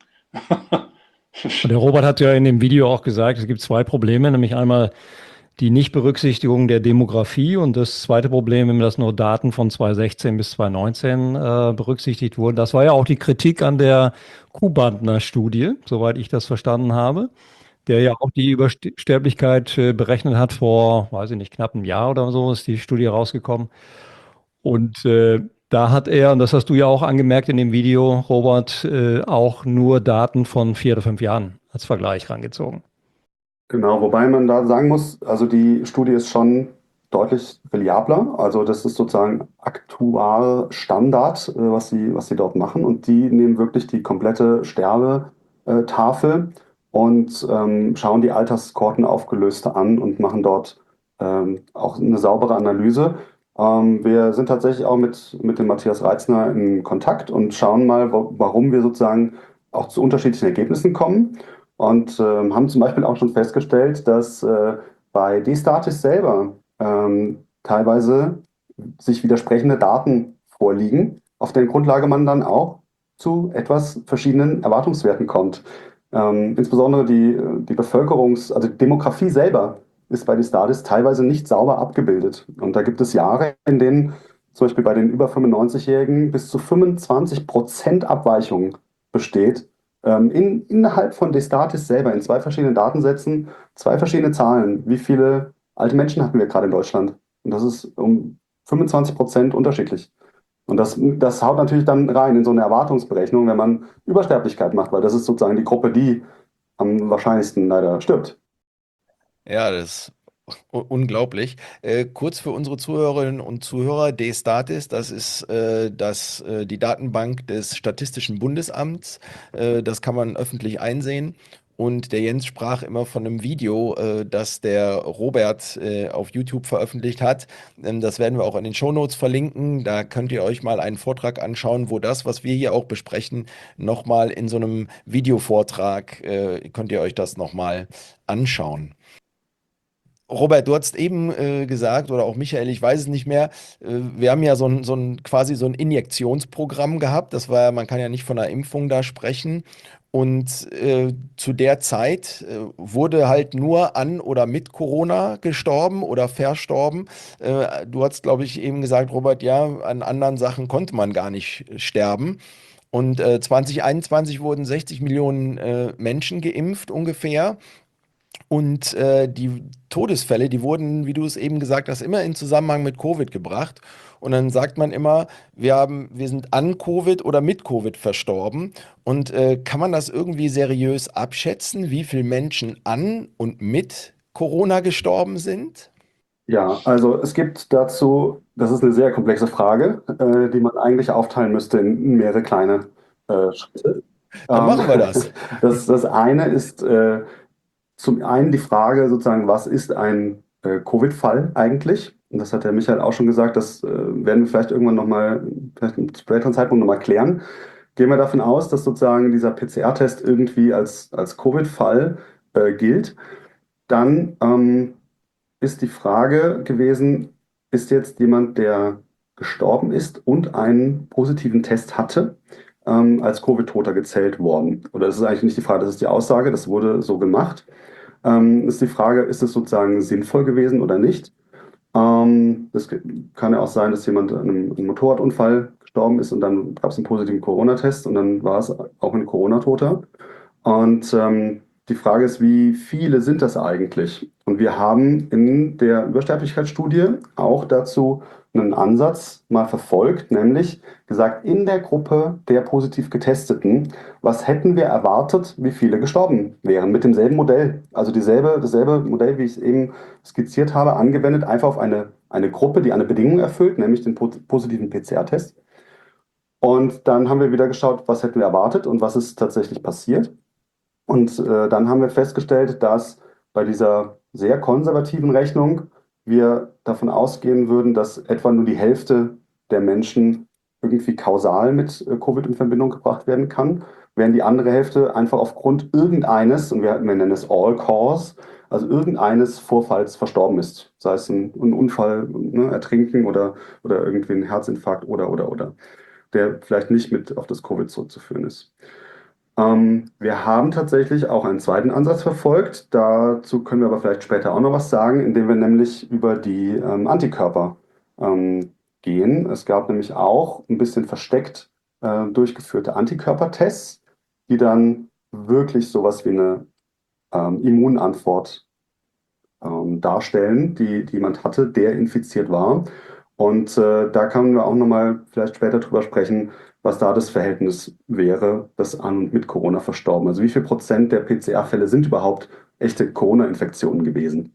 Und der Robert hat ja in dem Video auch gesagt, es gibt zwei Probleme, nämlich einmal die Nichtberücksichtigung der Demografie und das zweite Problem, dass nur Daten von zweitausendsechzehn bis zweitausendneunzehn äh, berücksichtigt wurden. Das war ja auch die Kritik an der Kuhbandner-Studie, soweit ich das verstanden habe, der ja auch die Übersterblichkeit äh, berechnet hat vor, weiß ich nicht, knapp einem Jahr oder so ist die Studie rausgekommen. Und äh, da hat er, und das hast du ja auch angemerkt in dem Video, Robert, äh, auch nur Daten von vier oder fünf Jahren als Vergleich rangezogen. Genau, wobei man da sagen muss, also die Studie ist schon deutlich reliabler. Also das ist sozusagen Aktuarstandard, äh, was sie, was sie dort machen. Und die nehmen wirklich die komplette Sterbetafel und ähm, schauen die Alterskohorten aufgelöst an und machen dort ähm, auch eine saubere Analyse. Ähm, wir sind tatsächlich auch mit, mit dem Matthias Reitzner in Kontakt und schauen mal, wo, warum wir sozusagen auch zu unterschiedlichen Ergebnissen kommen. Und ähm, haben zum Beispiel auch schon festgestellt, dass äh, bei D-Statis selber ähm, teilweise sich widersprechende Daten vorliegen, auf deren Grundlage man dann auch zu etwas verschiedenen Erwartungswerten kommt. Ähm, insbesondere die, die Bevölkerungs-, also die Demografie selber ist bei D-Statis teilweise nicht sauber abgebildet. Und da gibt es Jahre, in denen zum Beispiel bei den über fünfundneunzig-Jährigen bis zu fünfundzwanzig Prozent Abweichung besteht. In, innerhalb von D-Statis selber, in zwei verschiedenen Datensätzen, zwei verschiedene Zahlen. Wie viele alte Menschen hatten wir gerade in Deutschland? Und das ist um fünfundzwanzig Prozent unterschiedlich. Und das, das haut natürlich dann rein in so eine Erwartungsberechnung, wenn man Übersterblichkeit macht, weil das ist sozusagen die Gruppe, die am wahrscheinlichsten leider stirbt. Ja, das ist u- unglaublich. Äh, kurz für unsere Zuhörerinnen und Zuhörer, D-Statis, das ist äh, das, äh, die Datenbank des Statistischen Bundesamts. Äh, das kann man öffentlich einsehen. Und der Jens sprach immer von einem Video, äh, das der Robert äh, auf YouTube veröffentlicht hat. Ähm, das werden wir auch in den Shownotes verlinken. Da könnt ihr euch mal einen Vortrag anschauen, wo das, was wir hier auch besprechen, nochmal in so einem Videovortrag, äh, könnt ihr euch das nochmal anschauen. Robert, du hast eben äh, gesagt, oder auch Michael, ich weiß es nicht mehr, äh, wir haben ja so ein, so ein quasi so ein Injektionsprogramm gehabt. Das war ja, man kann ja nicht von einer Impfung da sprechen. Und äh, zu der Zeit äh, wurde halt nur an oder mit Corona gestorben oder verstorben. Äh, du hast, glaube ich, eben gesagt, Robert, ja, an anderen Sachen konnte man gar nicht sterben. Und äh, zwanzig einundzwanzig wurden sechzig Millionen äh, Menschen geimpft ungefähr. Und äh, die Todesfälle, die wurden, wie du es eben gesagt hast, immer in Zusammenhang mit Covid gebracht. Und dann sagt man immer, wir haben, wir sind an Covid oder mit Covid verstorben. Und äh, kann man das irgendwie seriös abschätzen, wie viele Menschen an und mit Corona gestorben sind? Ja, also es gibt dazu, das ist eine sehr komplexe Frage, äh, die man eigentlich aufteilen müsste in mehrere kleine äh, Schritte. Dann Ähm, machen wir das. das, das eine ist äh, zum einen die Frage sozusagen, was ist ein äh, Covid-Fall eigentlich? Und das hat der Michael auch schon gesagt, das äh, werden wir vielleicht irgendwann nochmal, vielleicht im späteren Zeitpunkt nochmal klären. Gehen wir davon aus, dass sozusagen dieser P C R-Test irgendwie als, als Covid-Fall äh, gilt, dann ähm, ist die Frage gewesen, ist jetzt jemand, der gestorben ist und einen positiven Test hatte, ähm, als Covid-Toter gezählt worden? Oder das ist eigentlich nicht die Frage, das ist die Aussage, das wurde so gemacht. Ähm, ist die Frage, ist es sozusagen sinnvoll gewesen oder nicht? Ähm, das kann ja auch sein, dass jemand an einem, einem Motorradunfall gestorben ist und dann gab es einen positiven Corona-Test und dann war es auch ein Corona-Toter. Und ähm, die Frage ist, wie viele sind das eigentlich? Und wir haben in der Übersterblichkeitsstudie auch dazu einen Ansatz mal verfolgt, nämlich gesagt, in der Gruppe der positiv Getesteten, was hätten wir erwartet, wie viele gestorben wären mit demselben Modell? Also dieselbe, dasselbe Modell, wie ich es eben skizziert habe, angewendet einfach auf eine, eine Gruppe, die eine Bedingung erfüllt, nämlich den po- positiven P C R-Test. Und dann haben wir wieder geschaut, was hätten wir erwartet und was ist tatsächlich passiert. Und äh, dann haben wir festgestellt, dass bei dieser sehr konservativen Rechnung wir davon ausgehen würden, dass etwa nur die Hälfte der Menschen irgendwie kausal mit äh, Covid in Verbindung gebracht werden kann, während die andere Hälfte einfach aufgrund irgendeines, und wir, wir nennen es All Cause, also irgendeines Vorfalls verstorben ist. Sei es ein, ein Unfall, ne, Ertrinken oder, oder irgendwie ein Herzinfarkt oder, oder, oder, der vielleicht nicht mit auf das Covid zurückzuführen ist. Ähm, wir haben tatsächlich auch einen zweiten Ansatz verfolgt. Dazu können wir aber vielleicht später auch noch was sagen, indem wir nämlich über die ähm, Antikörper ähm, gehen. Es gab nämlich auch ein bisschen versteckt äh, durchgeführte Antikörpertests, die dann wirklich sowas wie eine ähm, Immunantwort ähm, darstellen, die, die jemand hatte, der infiziert war. Und äh, da können wir auch nochmal vielleicht später drüber sprechen, was da das Verhältnis wäre, das an und mit Corona verstorben. Also wie viel Prozent der P C R-Fälle sind überhaupt echte Corona-Infektionen gewesen?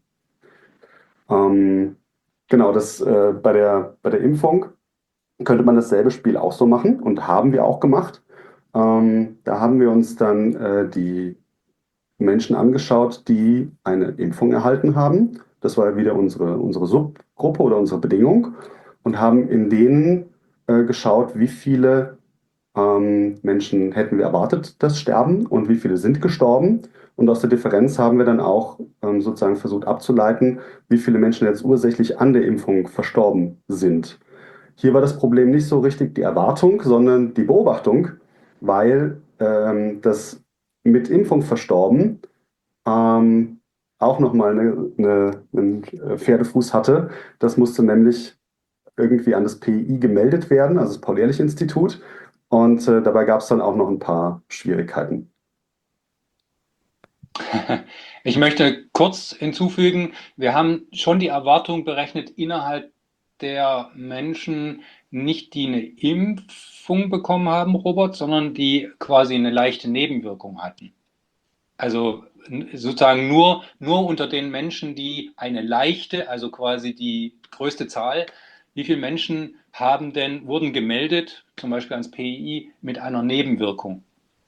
Ähm, genau, das äh, bei der, bei der Impfung könnte man dasselbe Spiel auch so machen und haben wir auch gemacht. Ähm, da haben wir uns dann äh, die Menschen angeschaut, die eine Impfung erhalten haben. Das war wieder unsere, unsere Subgruppe oder unsere Bedingung und haben in denen äh, geschaut, wie viele ähm, Menschen hätten wir erwartet, dass sterben und wie viele sind gestorben. Und aus der Differenz haben wir dann auch ähm, sozusagen versucht abzuleiten, wie viele Menschen jetzt ursächlich an der Impfung verstorben sind. Hier war das Problem nicht so richtig die Erwartung, sondern die Beobachtung, weil ähm, das mit Impfung verstorben ähm, auch nochmal eine, eine, einen Pferdefuß hatte. Das musste nämlich irgendwie an das P I gemeldet werden, also das Paul-Ehrlich-Institut. Und äh, dabei gab es dann auch noch ein paar Schwierigkeiten. Ich möchte kurz hinzufügen, wir haben schon die Erwartung berechnet innerhalb der Menschen, nicht die eine Impfung bekommen haben, Robert, sondern die quasi eine leichte Nebenwirkung hatten. Also sozusagen nur, nur unter den Menschen, die eine leichte, also quasi die größte Zahl, wie viele Menschen haben denn, wurden gemeldet, zum Beispiel ans P I I, mit einer Nebenwirkung.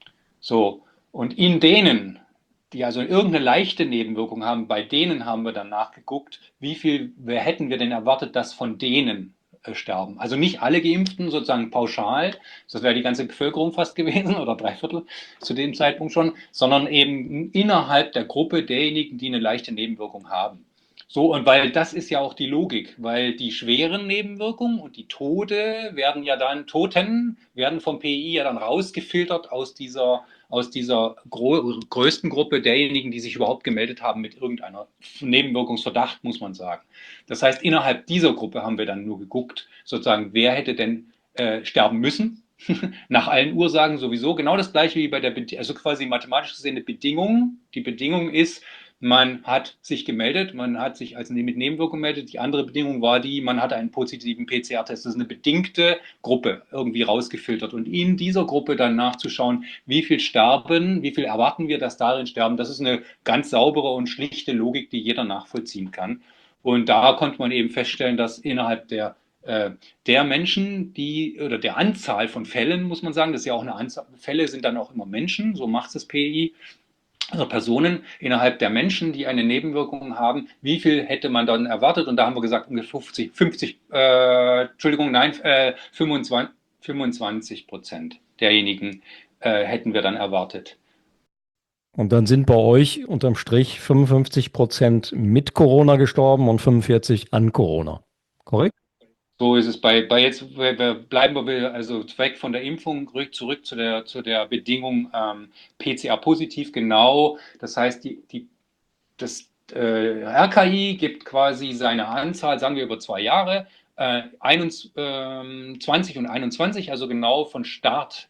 So, und in denen, die also irgendeine leichte Nebenwirkung haben, bei denen haben wir dann nachgeguckt, wie viel, wer hätten wir denn erwartet, dass von denen äh, sterben. Also nicht alle Geimpften sozusagen pauschal, das wäre die ganze Bevölkerung fast gewesen oder drei Viertel zu dem Zeitpunkt schon, sondern eben innerhalb der Gruppe derjenigen, die eine leichte Nebenwirkung haben. So, und weil das ist ja auch die Logik, weil die schweren Nebenwirkungen und die Tode werden ja dann, Toten werden vom P I I ja dann rausgefiltert aus dieser, aus dieser gro größten Gruppe derjenigen, die sich überhaupt gemeldet haben mit irgendeiner Nebenwirkungsverdacht, muss man sagen. Das heißt, innerhalb dieser Gruppe haben wir dann nur geguckt, sozusagen, wer hätte denn äh, sterben müssen, nach allen Ursachen sowieso. Genau das gleiche wie bei der, Be also quasi mathematisch gesehen eine Bedingung. Die Bedingung ist, man hat sich gemeldet, man hat sich als mit Nebenwirkung gemeldet. Die andere Bedingung war die, man hatte einen positiven P C R-Test. Das ist eine bedingte Gruppe irgendwie rausgefiltert. Und in dieser Gruppe dann nachzuschauen, wie viel sterben, wie viel erwarten wir, dass darin sterben, das ist eine ganz saubere und schlichte Logik, die jeder nachvollziehen kann. Und da konnte man eben feststellen, dass innerhalb der äh, der Menschen, die oder der Anzahl von Fällen, muss man sagen, das ist ja auch eine Anzahl, Fälle sind dann auch immer Menschen, so macht es das P I I, also Personen innerhalb der Menschen, die eine Nebenwirkung haben, wie viel hätte man dann erwartet? Und da haben wir gesagt, ungefähr fünfzig, fünfzig, äh, Entschuldigung, nein, äh, fünfundzwanzig, fünfundzwanzig Prozent derjenigen äh, hätten wir dann erwartet. Und dann sind bei euch unterm Strich fünfundfünfzig Prozent mit Corona gestorben und fünfundvierzig an Corona. Korrekt? So ist es bei, bei jetzt, wir bleiben wir also weg von der Impfung, zurück zu der, zu der Bedingung ähm, P C R-positiv, genau. Das heißt, die, die, das äh, R K I gibt quasi seine Anzahl, sagen wir über zwei Jahre, äh, einundzwanzig und einundzwanzig, also genau von Start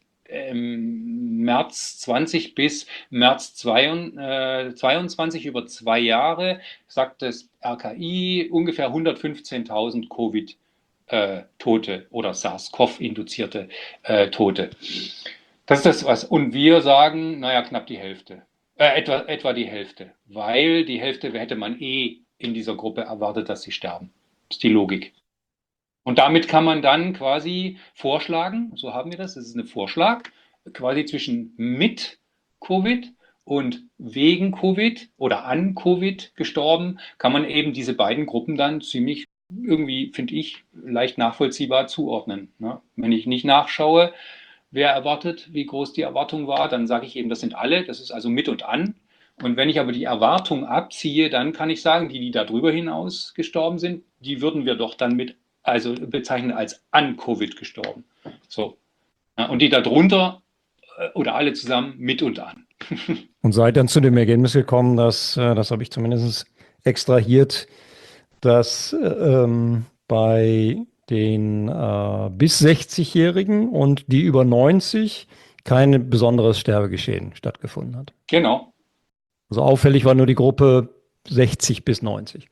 im März zwanzig bis März zweiundzwanzig, über zwei Jahre, sagt das R K I ungefähr hundertfünfzehntausend Covid Äh, Tote oder SARS-CoV-induzierte äh, Tote. Das ist das, was. Und wir sagen, naja, knapp die Hälfte. Äh, etwa, etwa die Hälfte. Weil die Hälfte hätte man eh in dieser Gruppe erwartet, dass sie sterben. Das ist die Logik. Und damit kann man dann quasi vorschlagen, so haben wir das, das ist ein Vorschlag, quasi zwischen mit Covid und wegen Covid oder an Covid gestorben, kann man eben diese beiden Gruppen dann ziemlich irgendwie, finde ich, leicht nachvollziehbar zuordnen. Ne? Wenn ich nicht nachschaue, wer erwartet, wie groß die Erwartung war, dann sage ich eben, das sind alle, das ist also mit und an. Und wenn ich aber die Erwartung abziehe, dann kann ich sagen, die, die darüber hinaus gestorben sind, die würden wir doch dann mit, also bezeichnen als an Covid gestorben. So. Ja, und die darunter oder alle zusammen mit und an. Und seid dann zu dem Ergebnis gekommen, dass, das habe ich zumindest extrahiert, dass ähm, bei den äh, bis sechzig-Jährigen und die über neunzig kein besonderes Sterbegeschehen stattgefunden hat. Genau. Also auffällig war nur die Gruppe sechzig bis neunzig.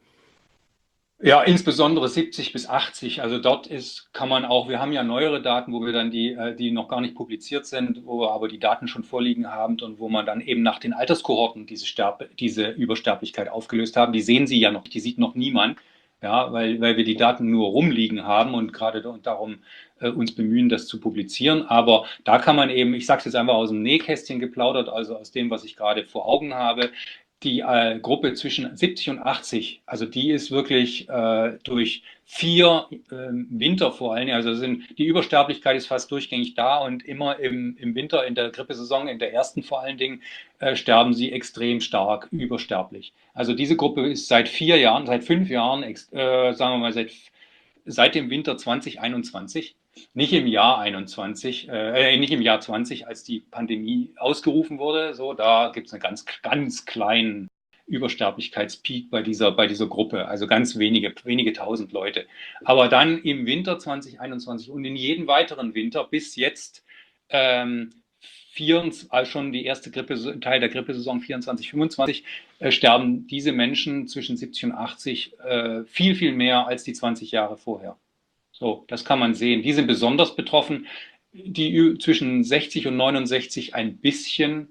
Ja, insbesondere siebzig bis achtzig. Also dort ist, kann man auch, wir haben ja neuere Daten, wo wir dann die, die noch gar nicht publiziert sind, wo wir aber die Daten schon vorliegen haben und wo man dann eben nach den Alterskohorten diese, Sterbe, diese Übersterblichkeit aufgelöst haben. Die sehen Sie ja noch, die sieht noch niemand, ja, weil, weil wir die Daten nur rumliegen haben und gerade darum äh, uns bemühen, das zu publizieren. Aber da kann man eben, ich sage es jetzt einfach aus dem Nähkästchen geplaudert, also aus dem, was ich gerade vor Augen habe, die äh, Gruppe zwischen siebzig und achtzig, also die ist wirklich äh, durch vier äh, Winter vor allem, also sind, die Übersterblichkeit ist fast durchgängig da und immer im, im Winter, in der Grippesaison, in der ersten vor allen Dingen, äh, sterben sie extrem stark übersterblich. Also diese Gruppe ist seit vier Jahren, seit fünf Jahren, äh, sagen wir mal, seit, seit dem Winter zwanzig einundzwanzig, nicht im Jahr einundzwanzig, äh, nicht im Jahr zwanzig, als die Pandemie ausgerufen wurde. So, da gibt es einen ganz, ganz kleinen Übersterblichkeitspeak bei dieser, bei dieser Gruppe, also ganz wenige, wenige tausend Leute. Aber dann im Winter zwanzig einundzwanzig und in jedem weiteren Winter bis jetzt ähm, vierundzwanzig, also schon die erste Grippe, Teil der Grippesaison vierundzwanzig fünfundzwanzig, äh, sterben diese Menschen zwischen siebzig und achtzig äh, viel, viel mehr als die zwanzig Jahre vorher. So, das kann man sehen. Die sind besonders betroffen, die zwischen sechzig und neunundsechzig ein bisschen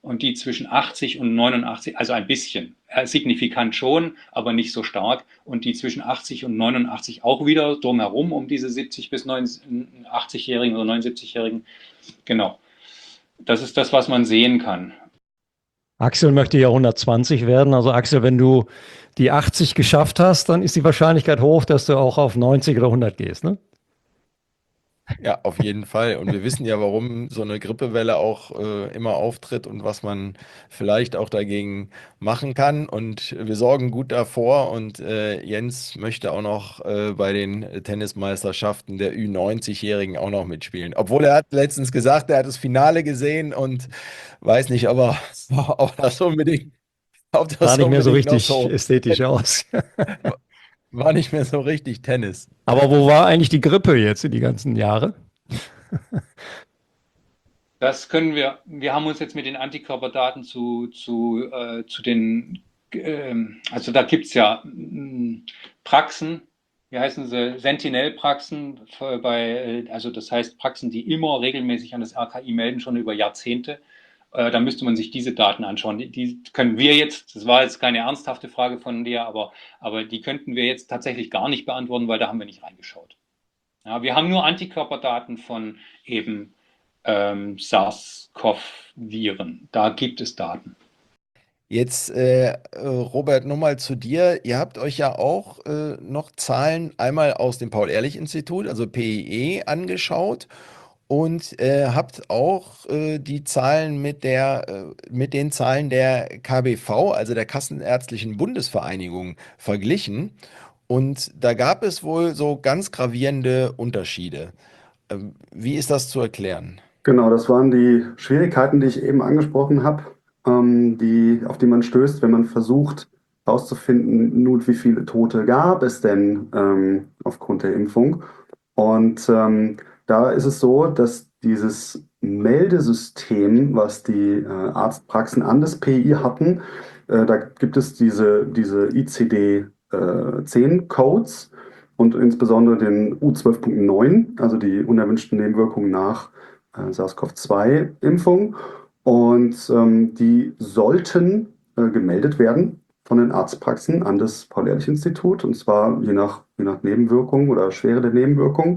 und die zwischen achtzig und neunundachtzig, also ein bisschen, äh, signifikant schon, aber nicht so stark, und die zwischen achtzig und neunundachtzig auch wieder drumherum, um diese siebzig bis achtzig-Jährigen oder neunundsiebzig-Jährigen. Genau. Das ist das, was man sehen kann. Axel möchte ja hundertzwanzig werden. Also Axel, wenn du die achtzig geschafft hast, dann ist die Wahrscheinlichkeit hoch, dass du auch auf neunzig oder hundert gehst, ne? Ja, auf jeden Fall. Und wir wissen ja, warum so eine Grippewelle auch äh, immer auftritt und was man vielleicht auch dagegen machen kann. Und wir sorgen gut davor. Und äh, Jens möchte auch noch äh, bei den Tennismeisterschaften der Ü neunzig-Jährigen auch noch mitspielen. Obwohl er hat letztens gesagt, er hat das Finale gesehen und weiß nicht, ob er, ob das unbedingt, ob das Sah nicht mehr so unbedingt noch richtig so, ästhetisch aus. war nicht mehr so richtig Tennis. Aber wo war eigentlich die Grippe jetzt in die ganzen Jahre? Das können wir, wir haben uns jetzt mit den Antikörperdaten zu, zu, äh, zu den, ähm, also da gibt es ja ähm, Praxen, wie heißen sie, Sentinel-Praxen, bei, also das heißt Praxen, die immer regelmäßig an das R K I melden, schon über Jahrzehnte. Äh, da müsste man sich diese Daten anschauen. Die, die können wir jetzt, das war jetzt keine ernsthafte Frage von dir, aber, aber die könnten wir jetzt tatsächlich gar nicht beantworten, weil da haben wir nicht reingeschaut. Ja, wir haben nur Antikörperdaten von eben ähm, SARS-CoV-Viren. Da gibt es Daten. Jetzt, äh, Robert, nochmal zu dir. Ihr habt euch ja auch äh, noch Zahlen einmal aus dem Paul-Ehrlich-Institut, also P I E, angeschaut und äh, habt auch äh, die Zahlen mit der, äh, mit den Zahlen der K B V, also der Kassenärztlichen Bundesvereinigung, verglichen. Und da gab es wohl so ganz gravierende Unterschiede. Ähm, wie ist das zu erklären? Genau, das waren die Schwierigkeiten, die ich eben angesprochen habe, ähm, die, auf die man stößt, wenn man versucht herauszufinden, nun wie viele Tote gab es denn ähm, aufgrund der Impfung. Und ähm, da ist es so, dass dieses Meldesystem, was die äh, Arztpraxen an das P I hatten, äh, da gibt es diese, diese I C D zehn Codes und insbesondere den U zwölf Punkt neun, also die unerwünschten Nebenwirkungen nach äh, SARS-CoV zwei Impfung. Und ähm, die sollten äh, gemeldet werden von den Arztpraxen an das Paul-Ehrlich-Institut, und zwar je nach, je nach Nebenwirkung oder Schwere der Nebenwirkung.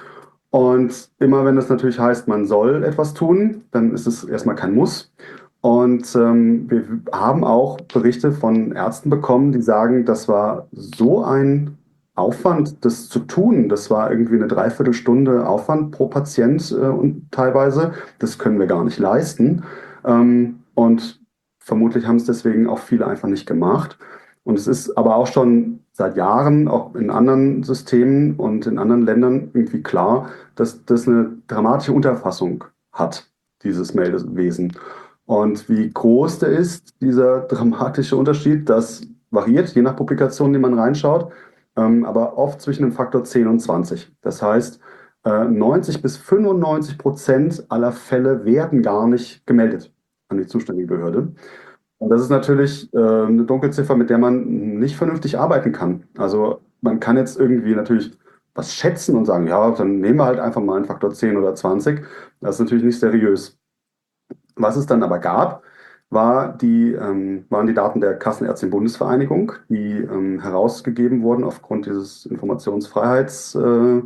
Und immer wenn es natürlich heißt, man soll etwas tun, dann ist es erstmal kein Muss. Und ähm, wir haben auch Berichte von Ärzten bekommen, die sagen, das war so ein Aufwand, das zu tun. Das war irgendwie eine Dreiviertelstunde Aufwand pro Patient äh, und teilweise. Das können wir gar nicht leisten. Ähm, und vermutlich haben es deswegen auch viele einfach nicht gemacht. Und es ist aber auch schon seit Jahren, auch in anderen Systemen und in anderen Ländern irgendwie klar, dass das eine dramatische Unterfassung hat, dieses Meldewesen. Und wie groß der ist, dieser dramatische Unterschied, das variiert, je nach Publikation, die man reinschaut, ähm, aber oft zwischen dem Faktor zehn und zwanzig. Das heißt, äh, neunzig bis fünfundneunzig Prozent aller Fälle werden gar nicht gemeldet an die zuständige Behörde. Und das ist natürlich äh, eine Dunkelziffer, mit der man nicht vernünftig arbeiten kann. Also man kann jetzt irgendwie natürlich was schätzen und sagen, ja, dann nehmen wir halt einfach mal einen Faktor zehn oder zwanzig. Das ist natürlich nicht seriös. Was es dann aber gab, war die, ähm, waren die Daten der Kassenärztlichen Bundesvereinigung, die ähm, herausgegeben wurden aufgrund dieses Informationsfreiheitsgesetzes,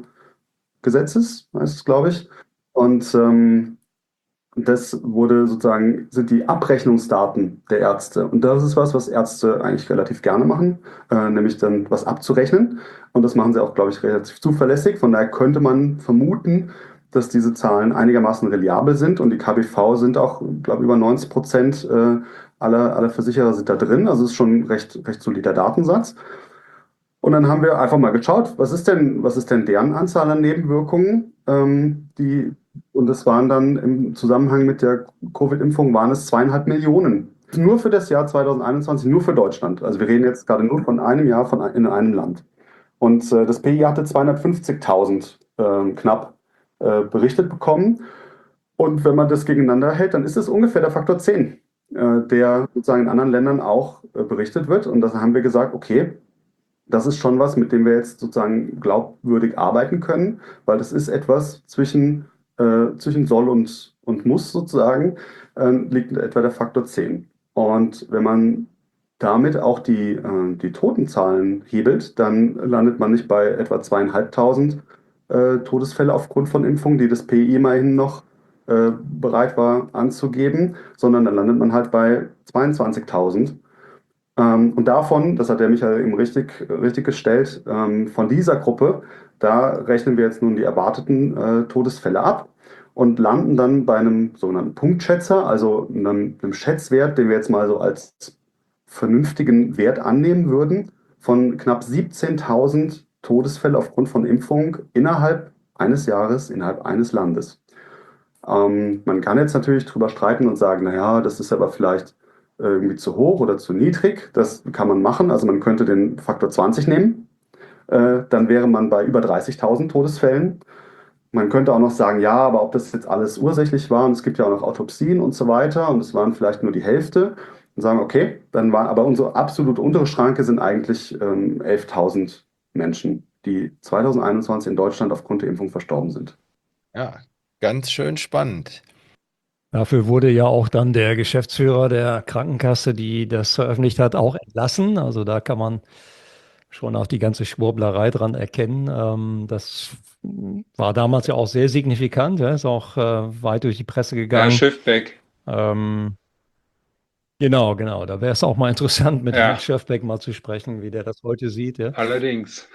äh, heißt es, glaube ich. Und ähm, das wurde sozusagen, sind die Abrechnungsdaten der Ärzte. Und das ist was, was Ärzte eigentlich relativ gerne machen, äh, nämlich dann was abzurechnen. Und das machen sie auch, glaube ich, relativ zuverlässig. Von daher könnte man vermuten, dass diese Zahlen einigermaßen reliabel sind. Und die K B V sind auch, glaube ich, über neunzig Prozent äh, aller, aller Versicherer sind da drin. Also es ist schon ein recht, recht solider Datensatz. Und dann haben wir einfach mal geschaut, was ist denn, was ist denn deren Anzahl an Nebenwirkungen? Ähm, die, und das waren dann im Zusammenhang mit der Covid-Impfung waren es zweieinhalb Millionen. Nur für das Jahr zweitausendeinundzwanzig, nur für Deutschland. Also wir reden jetzt gerade nur von einem Jahr von, in einem Land. Und äh, das P I hatte zweihundertfünfzigtausend äh, knapp äh, berichtet bekommen. Und wenn man das gegeneinander hält, dann ist es ungefähr der Faktor zehn, äh, der sozusagen in anderen Ländern auch äh, berichtet wird. Und da haben wir gesagt, okay, das ist schon was, mit dem wir jetzt sozusagen glaubwürdig arbeiten können, weil das ist etwas zwischen äh, zwischen soll und, und muss sozusagen, äh, liegt etwa der Faktor zehn. Und wenn man damit auch die, äh, die Totenzahlen hebelt, dann landet man nicht bei etwa zweieinhalbtausend äh, Todesfälle aufgrund von Impfungen, die das P I immerhin noch äh, bereit war anzugeben, sondern dann landet man halt bei zweiundzwanzigtausend. Ähm, und davon, das hat der Michael eben richtig, richtig gestellt, ähm, von dieser Gruppe, da rechnen wir jetzt nun die erwarteten äh, Todesfälle ab und landen dann bei einem sogenannten Punktschätzer, also einem, einem Schätzwert, den wir jetzt mal so als vernünftigen Wert annehmen würden, von knapp siebzehntausend Todesfälle aufgrund von Impfung innerhalb eines Jahres, innerhalb eines Landes. Ähm, man kann jetzt natürlich drüber streiten und sagen, naja, das ist aber vielleicht irgendwie zu hoch oder zu niedrig. Das kann man machen. Also man könnte den Faktor zwanzig nehmen. Äh, dann wäre man bei über dreißigtausend Todesfällen. Man könnte auch noch sagen, ja, aber ob das jetzt alles ursächlich war, und es gibt ja auch noch Autopsien und so weiter, und es waren vielleicht nur die Hälfte, und sagen, okay, dann war, aber unsere absolute untere Schranke sind eigentlich ähm, elftausend Menschen, die zweitausendeinundzwanzig in Deutschland aufgrund der Impfung verstorben sind. Ja, ganz schön spannend. Dafür wurde ja auch dann der Geschäftsführer der Krankenkasse, die das veröffentlicht hat, auch entlassen. Also da kann man schon auch die ganze Schwurblerei dran erkennen. Ähm, das war damals ja auch sehr signifikant, ja, ist auch äh, weit durch die Presse Herr gegangen. Schiffbeck, Ähm, genau, genau. Da wäre es auch mal interessant, mit Herrn ja, Schöfbeck mal zu sprechen, wie der das heute sieht. Ja. allerdings.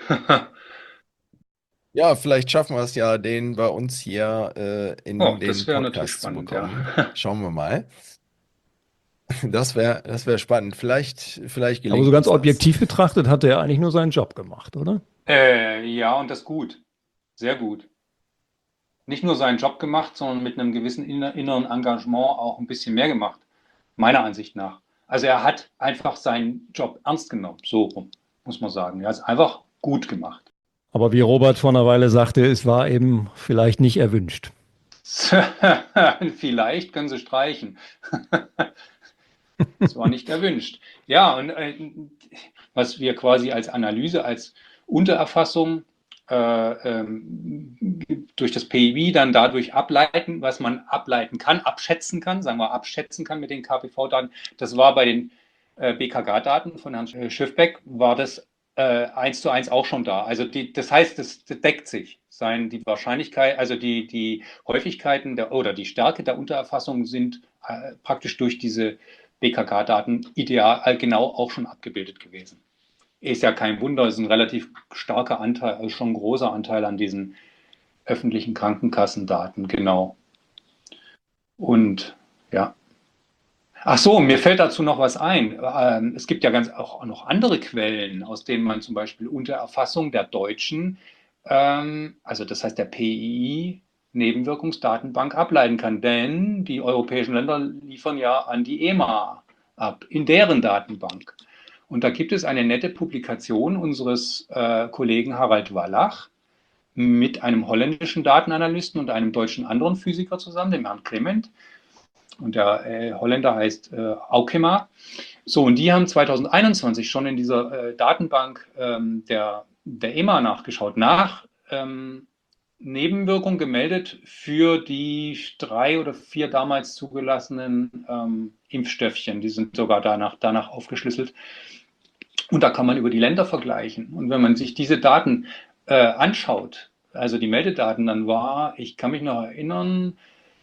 Ja, vielleicht schaffen wir es ja, den bei uns hier äh, Oh, in das den wäre natürlich Podcast zu spannend, ja. bekommen. Schauen wir mal. Das wäre, das wäre spannend. Vielleicht, vielleicht Aber so gelingt ganz uns das. objektiv betrachtet hat er eigentlich nur seinen Job gemacht, oder? Äh, ja, und das gut. Sehr gut. Nicht nur seinen Job gemacht, sondern mit einem gewissen inner- inneren Engagement auch ein bisschen mehr gemacht, meiner Ansicht nach. Also er hat einfach seinen Job ernst genommen, so rum, muss man sagen. Er hat es einfach gut gemacht. Aber wie Robert vor einer Weile sagte, es war eben vielleicht nicht erwünscht. Vielleicht können Sie streichen. Es war nicht erwünscht. Ja, und äh, was wir quasi als Analyse, als Untererfassung äh, ähm, durch das P I W dann dadurch ableiten, was man ableiten kann, abschätzen kann, sagen wir abschätzen kann mit den K P V-Daten, das war bei den äh, B K K-Daten von Herrn Schiffbeck, war das äh, eins zu eins auch schon da. Also die, das heißt, das, das deckt sich. Sein, die Wahrscheinlichkeit, also die, die Häufigkeiten der, oder die Stärke der Untererfassung sind äh, praktisch durch diese B K K-Daten ideal genau auch schon abgebildet gewesen. Ist ja kein Wunder, ist ein relativ starker Anteil, also schon ein großer Anteil an diesen öffentlichen Krankenkassendaten, genau. Und ja. Ach so, mir fällt dazu noch was ein. Ähm, es gibt ja ganz auch noch andere Quellen, aus denen man zum Beispiel unter Erfassung der Deutschen, ähm, also das heißt der P I I, Nebenwirkungsdatenbank ableiten kann. Denn die europäischen Länder liefern ja an die E M A ab, in deren Datenbank. Und da gibt es eine nette Publikation unseres äh, Kollegen Harald Wallach mit einem holländischen Datenanalysten und einem deutschen anderen Physiker zusammen, dem Herrn Clement. Und der äh, Holländer heißt äh, Aukema. So, und die haben zweitausendeinundzwanzig schon in dieser äh, Datenbank ähm, der, der E M A nachgeschaut, nach ähm, Nebenwirkungen gemeldet für die drei oder vier damals zugelassenen ähm, Impfstöffchen. Die sind sogar danach, danach aufgeschlüsselt. Und da kann man über die Länder vergleichen. Und wenn man sich diese Daten äh, anschaut, also die Meldedaten, dann war, ich kann mich noch erinnern,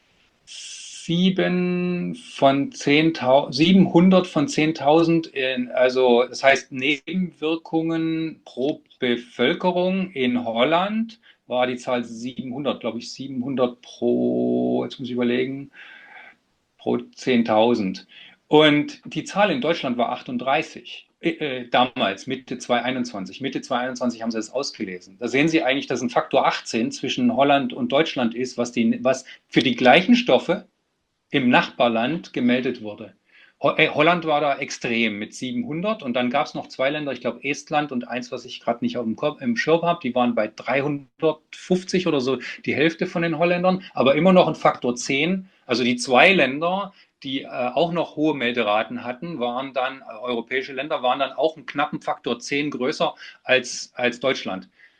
sieben von zehntausend, siebenhundert von zehntausend, also das heißt Nebenwirkungen pro Bevölkerung in Holland war die Zahl siebenhundert, glaube ich, siebenhundert pro, jetzt muss ich überlegen, pro zehntausend. Und die Zahl in Deutschland war achtunddreißig. Äh, damals, Mitte zweitausendeinundzwanzig. Mitte zweitausendeinundzwanzig haben sie das ausgelesen. Da sehen Sie eigentlich, dass ein Faktor achtzehn zwischen Holland und Deutschland ist, was, die, was für die gleichen Stoffe im Nachbarland gemeldet wurde. Holland war da extrem mit siebenhundert und dann gab es noch zwei Länder, ich glaube Estland und eins, was ich gerade nicht auf dem Kopf, im Schirm habe, die waren bei dreihundertfünfzig oder so, die Hälfte von den Holländern, aber immer noch ein Faktor zehn. Also die zwei Länder, die äh, auch noch hohe Melderaten hatten, waren dann, äh, europäische Länder, waren dann auch einen knappen Faktor zehn größer als, als Deutschland.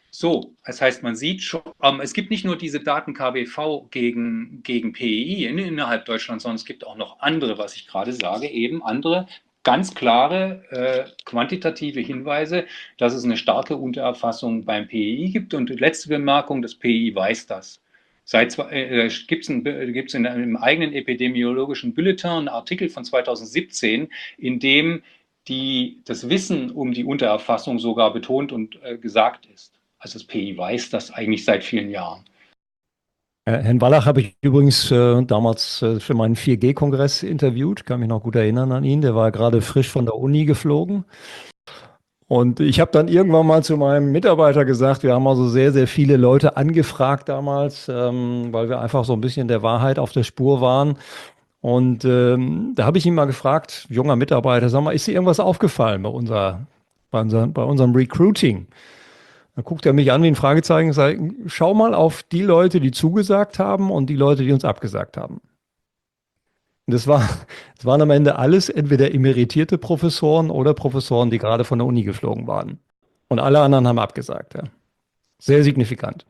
So, das heißt, man sieht schon, ähm, es gibt nicht nur diese Daten K B V gegen, gegen P E I in, innerhalb Deutschlands, sondern es gibt auch noch andere, was ich gerade sage, eben andere ganz klare äh, quantitative Hinweise, dass es eine starke Untererfassung beim P E I gibt. Und die letzte Bemerkung, das P E I weiß das. Seit äh, gibt es gibt's in einem eigenen epidemiologischen Bulletin einen Artikel von zweitausendsiebzehn, in dem die, das Wissen um die Untererfassung sogar betont und äh, gesagt ist. Also das P E I weiß das eigentlich seit vielen Jahren. Herrn Wallach habe ich übrigens äh, damals äh, für meinen vier G-Kongress interviewt, kann mich noch gut erinnern an ihn. Der war gerade frisch von der Uni geflogen. Und ich habe dann irgendwann mal zu meinem Mitarbeiter gesagt, wir haben also sehr, sehr viele Leute angefragt damals, ähm, weil wir einfach so ein bisschen der Wahrheit auf der Spur waren. Und ähm, da habe ich ihn mal gefragt, junger Mitarbeiter, sag mal, ist dir irgendwas aufgefallen bei, unser, bei, unser, bei unserem Recruiting? Dann guckt er mich an wie ein Fragezeichen und sagt, schau mal auf die Leute, die zugesagt haben und die Leute, die uns abgesagt haben. Und das war, das waren am Ende alles entweder emeritierte Professoren oder Professoren, die gerade von der Uni geflogen waren. Und alle anderen haben abgesagt. Ja. Sehr signifikant.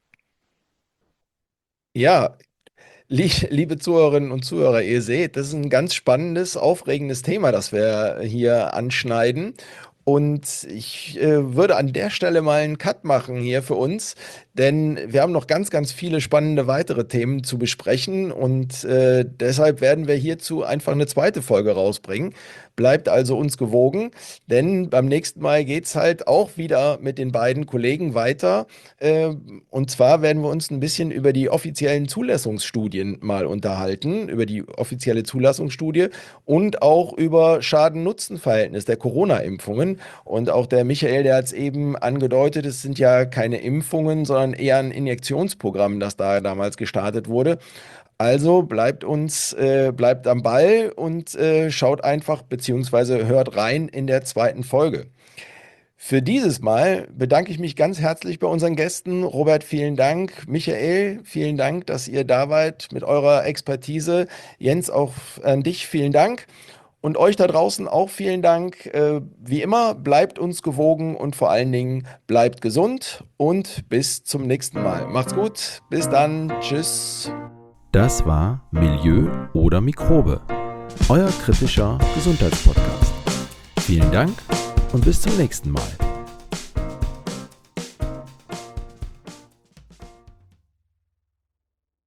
Ja, liebe Zuhörerinnen und Zuhörer, ihr seht, das ist ein ganz spannendes, aufregendes Thema, das wir hier anschneiden. Und ich äh, würde an der Stelle mal einen Cut machen hier für uns, denn wir haben noch ganz, ganz viele spannende weitere Themen zu besprechen und äh, deshalb werden wir hierzu einfach eine zweite Folge rausbringen. Bleibt also uns gewogen, denn beim nächsten Mal geht es halt auch wieder mit den beiden Kollegen weiter. Äh, und zwar werden wir uns ein bisschen über die offiziellen Zulassungsstudien mal unterhalten, über die offizielle Zulassungsstudie und auch über Schaden-Nutzen-Verhältnis der Corona-Impfungen. Und auch der Michael, der hat es eben angedeutet, es sind ja keine Impfungen, sondern eher ein Injektionsprogramm, das da damals gestartet wurde. Also bleibt uns, äh, bleibt am Ball und äh, schaut einfach beziehungsweise hört rein in der zweiten Folge. Für dieses Mal bedanke ich mich ganz herzlich bei unseren Gästen. Robert, vielen Dank. Michael, vielen Dank, dass ihr da wart mit eurer Expertise. Jens, auch an dich vielen Dank. Und euch da draußen auch vielen Dank. Äh, wie immer, bleibt uns gewogen und vor allen Dingen bleibt gesund und bis zum nächsten Mal. Macht's gut, bis dann, tschüss. Das war Milieu oder Mikrobe, euer kritischer Gesundheitspodcast. Vielen Dank und bis zum nächsten Mal.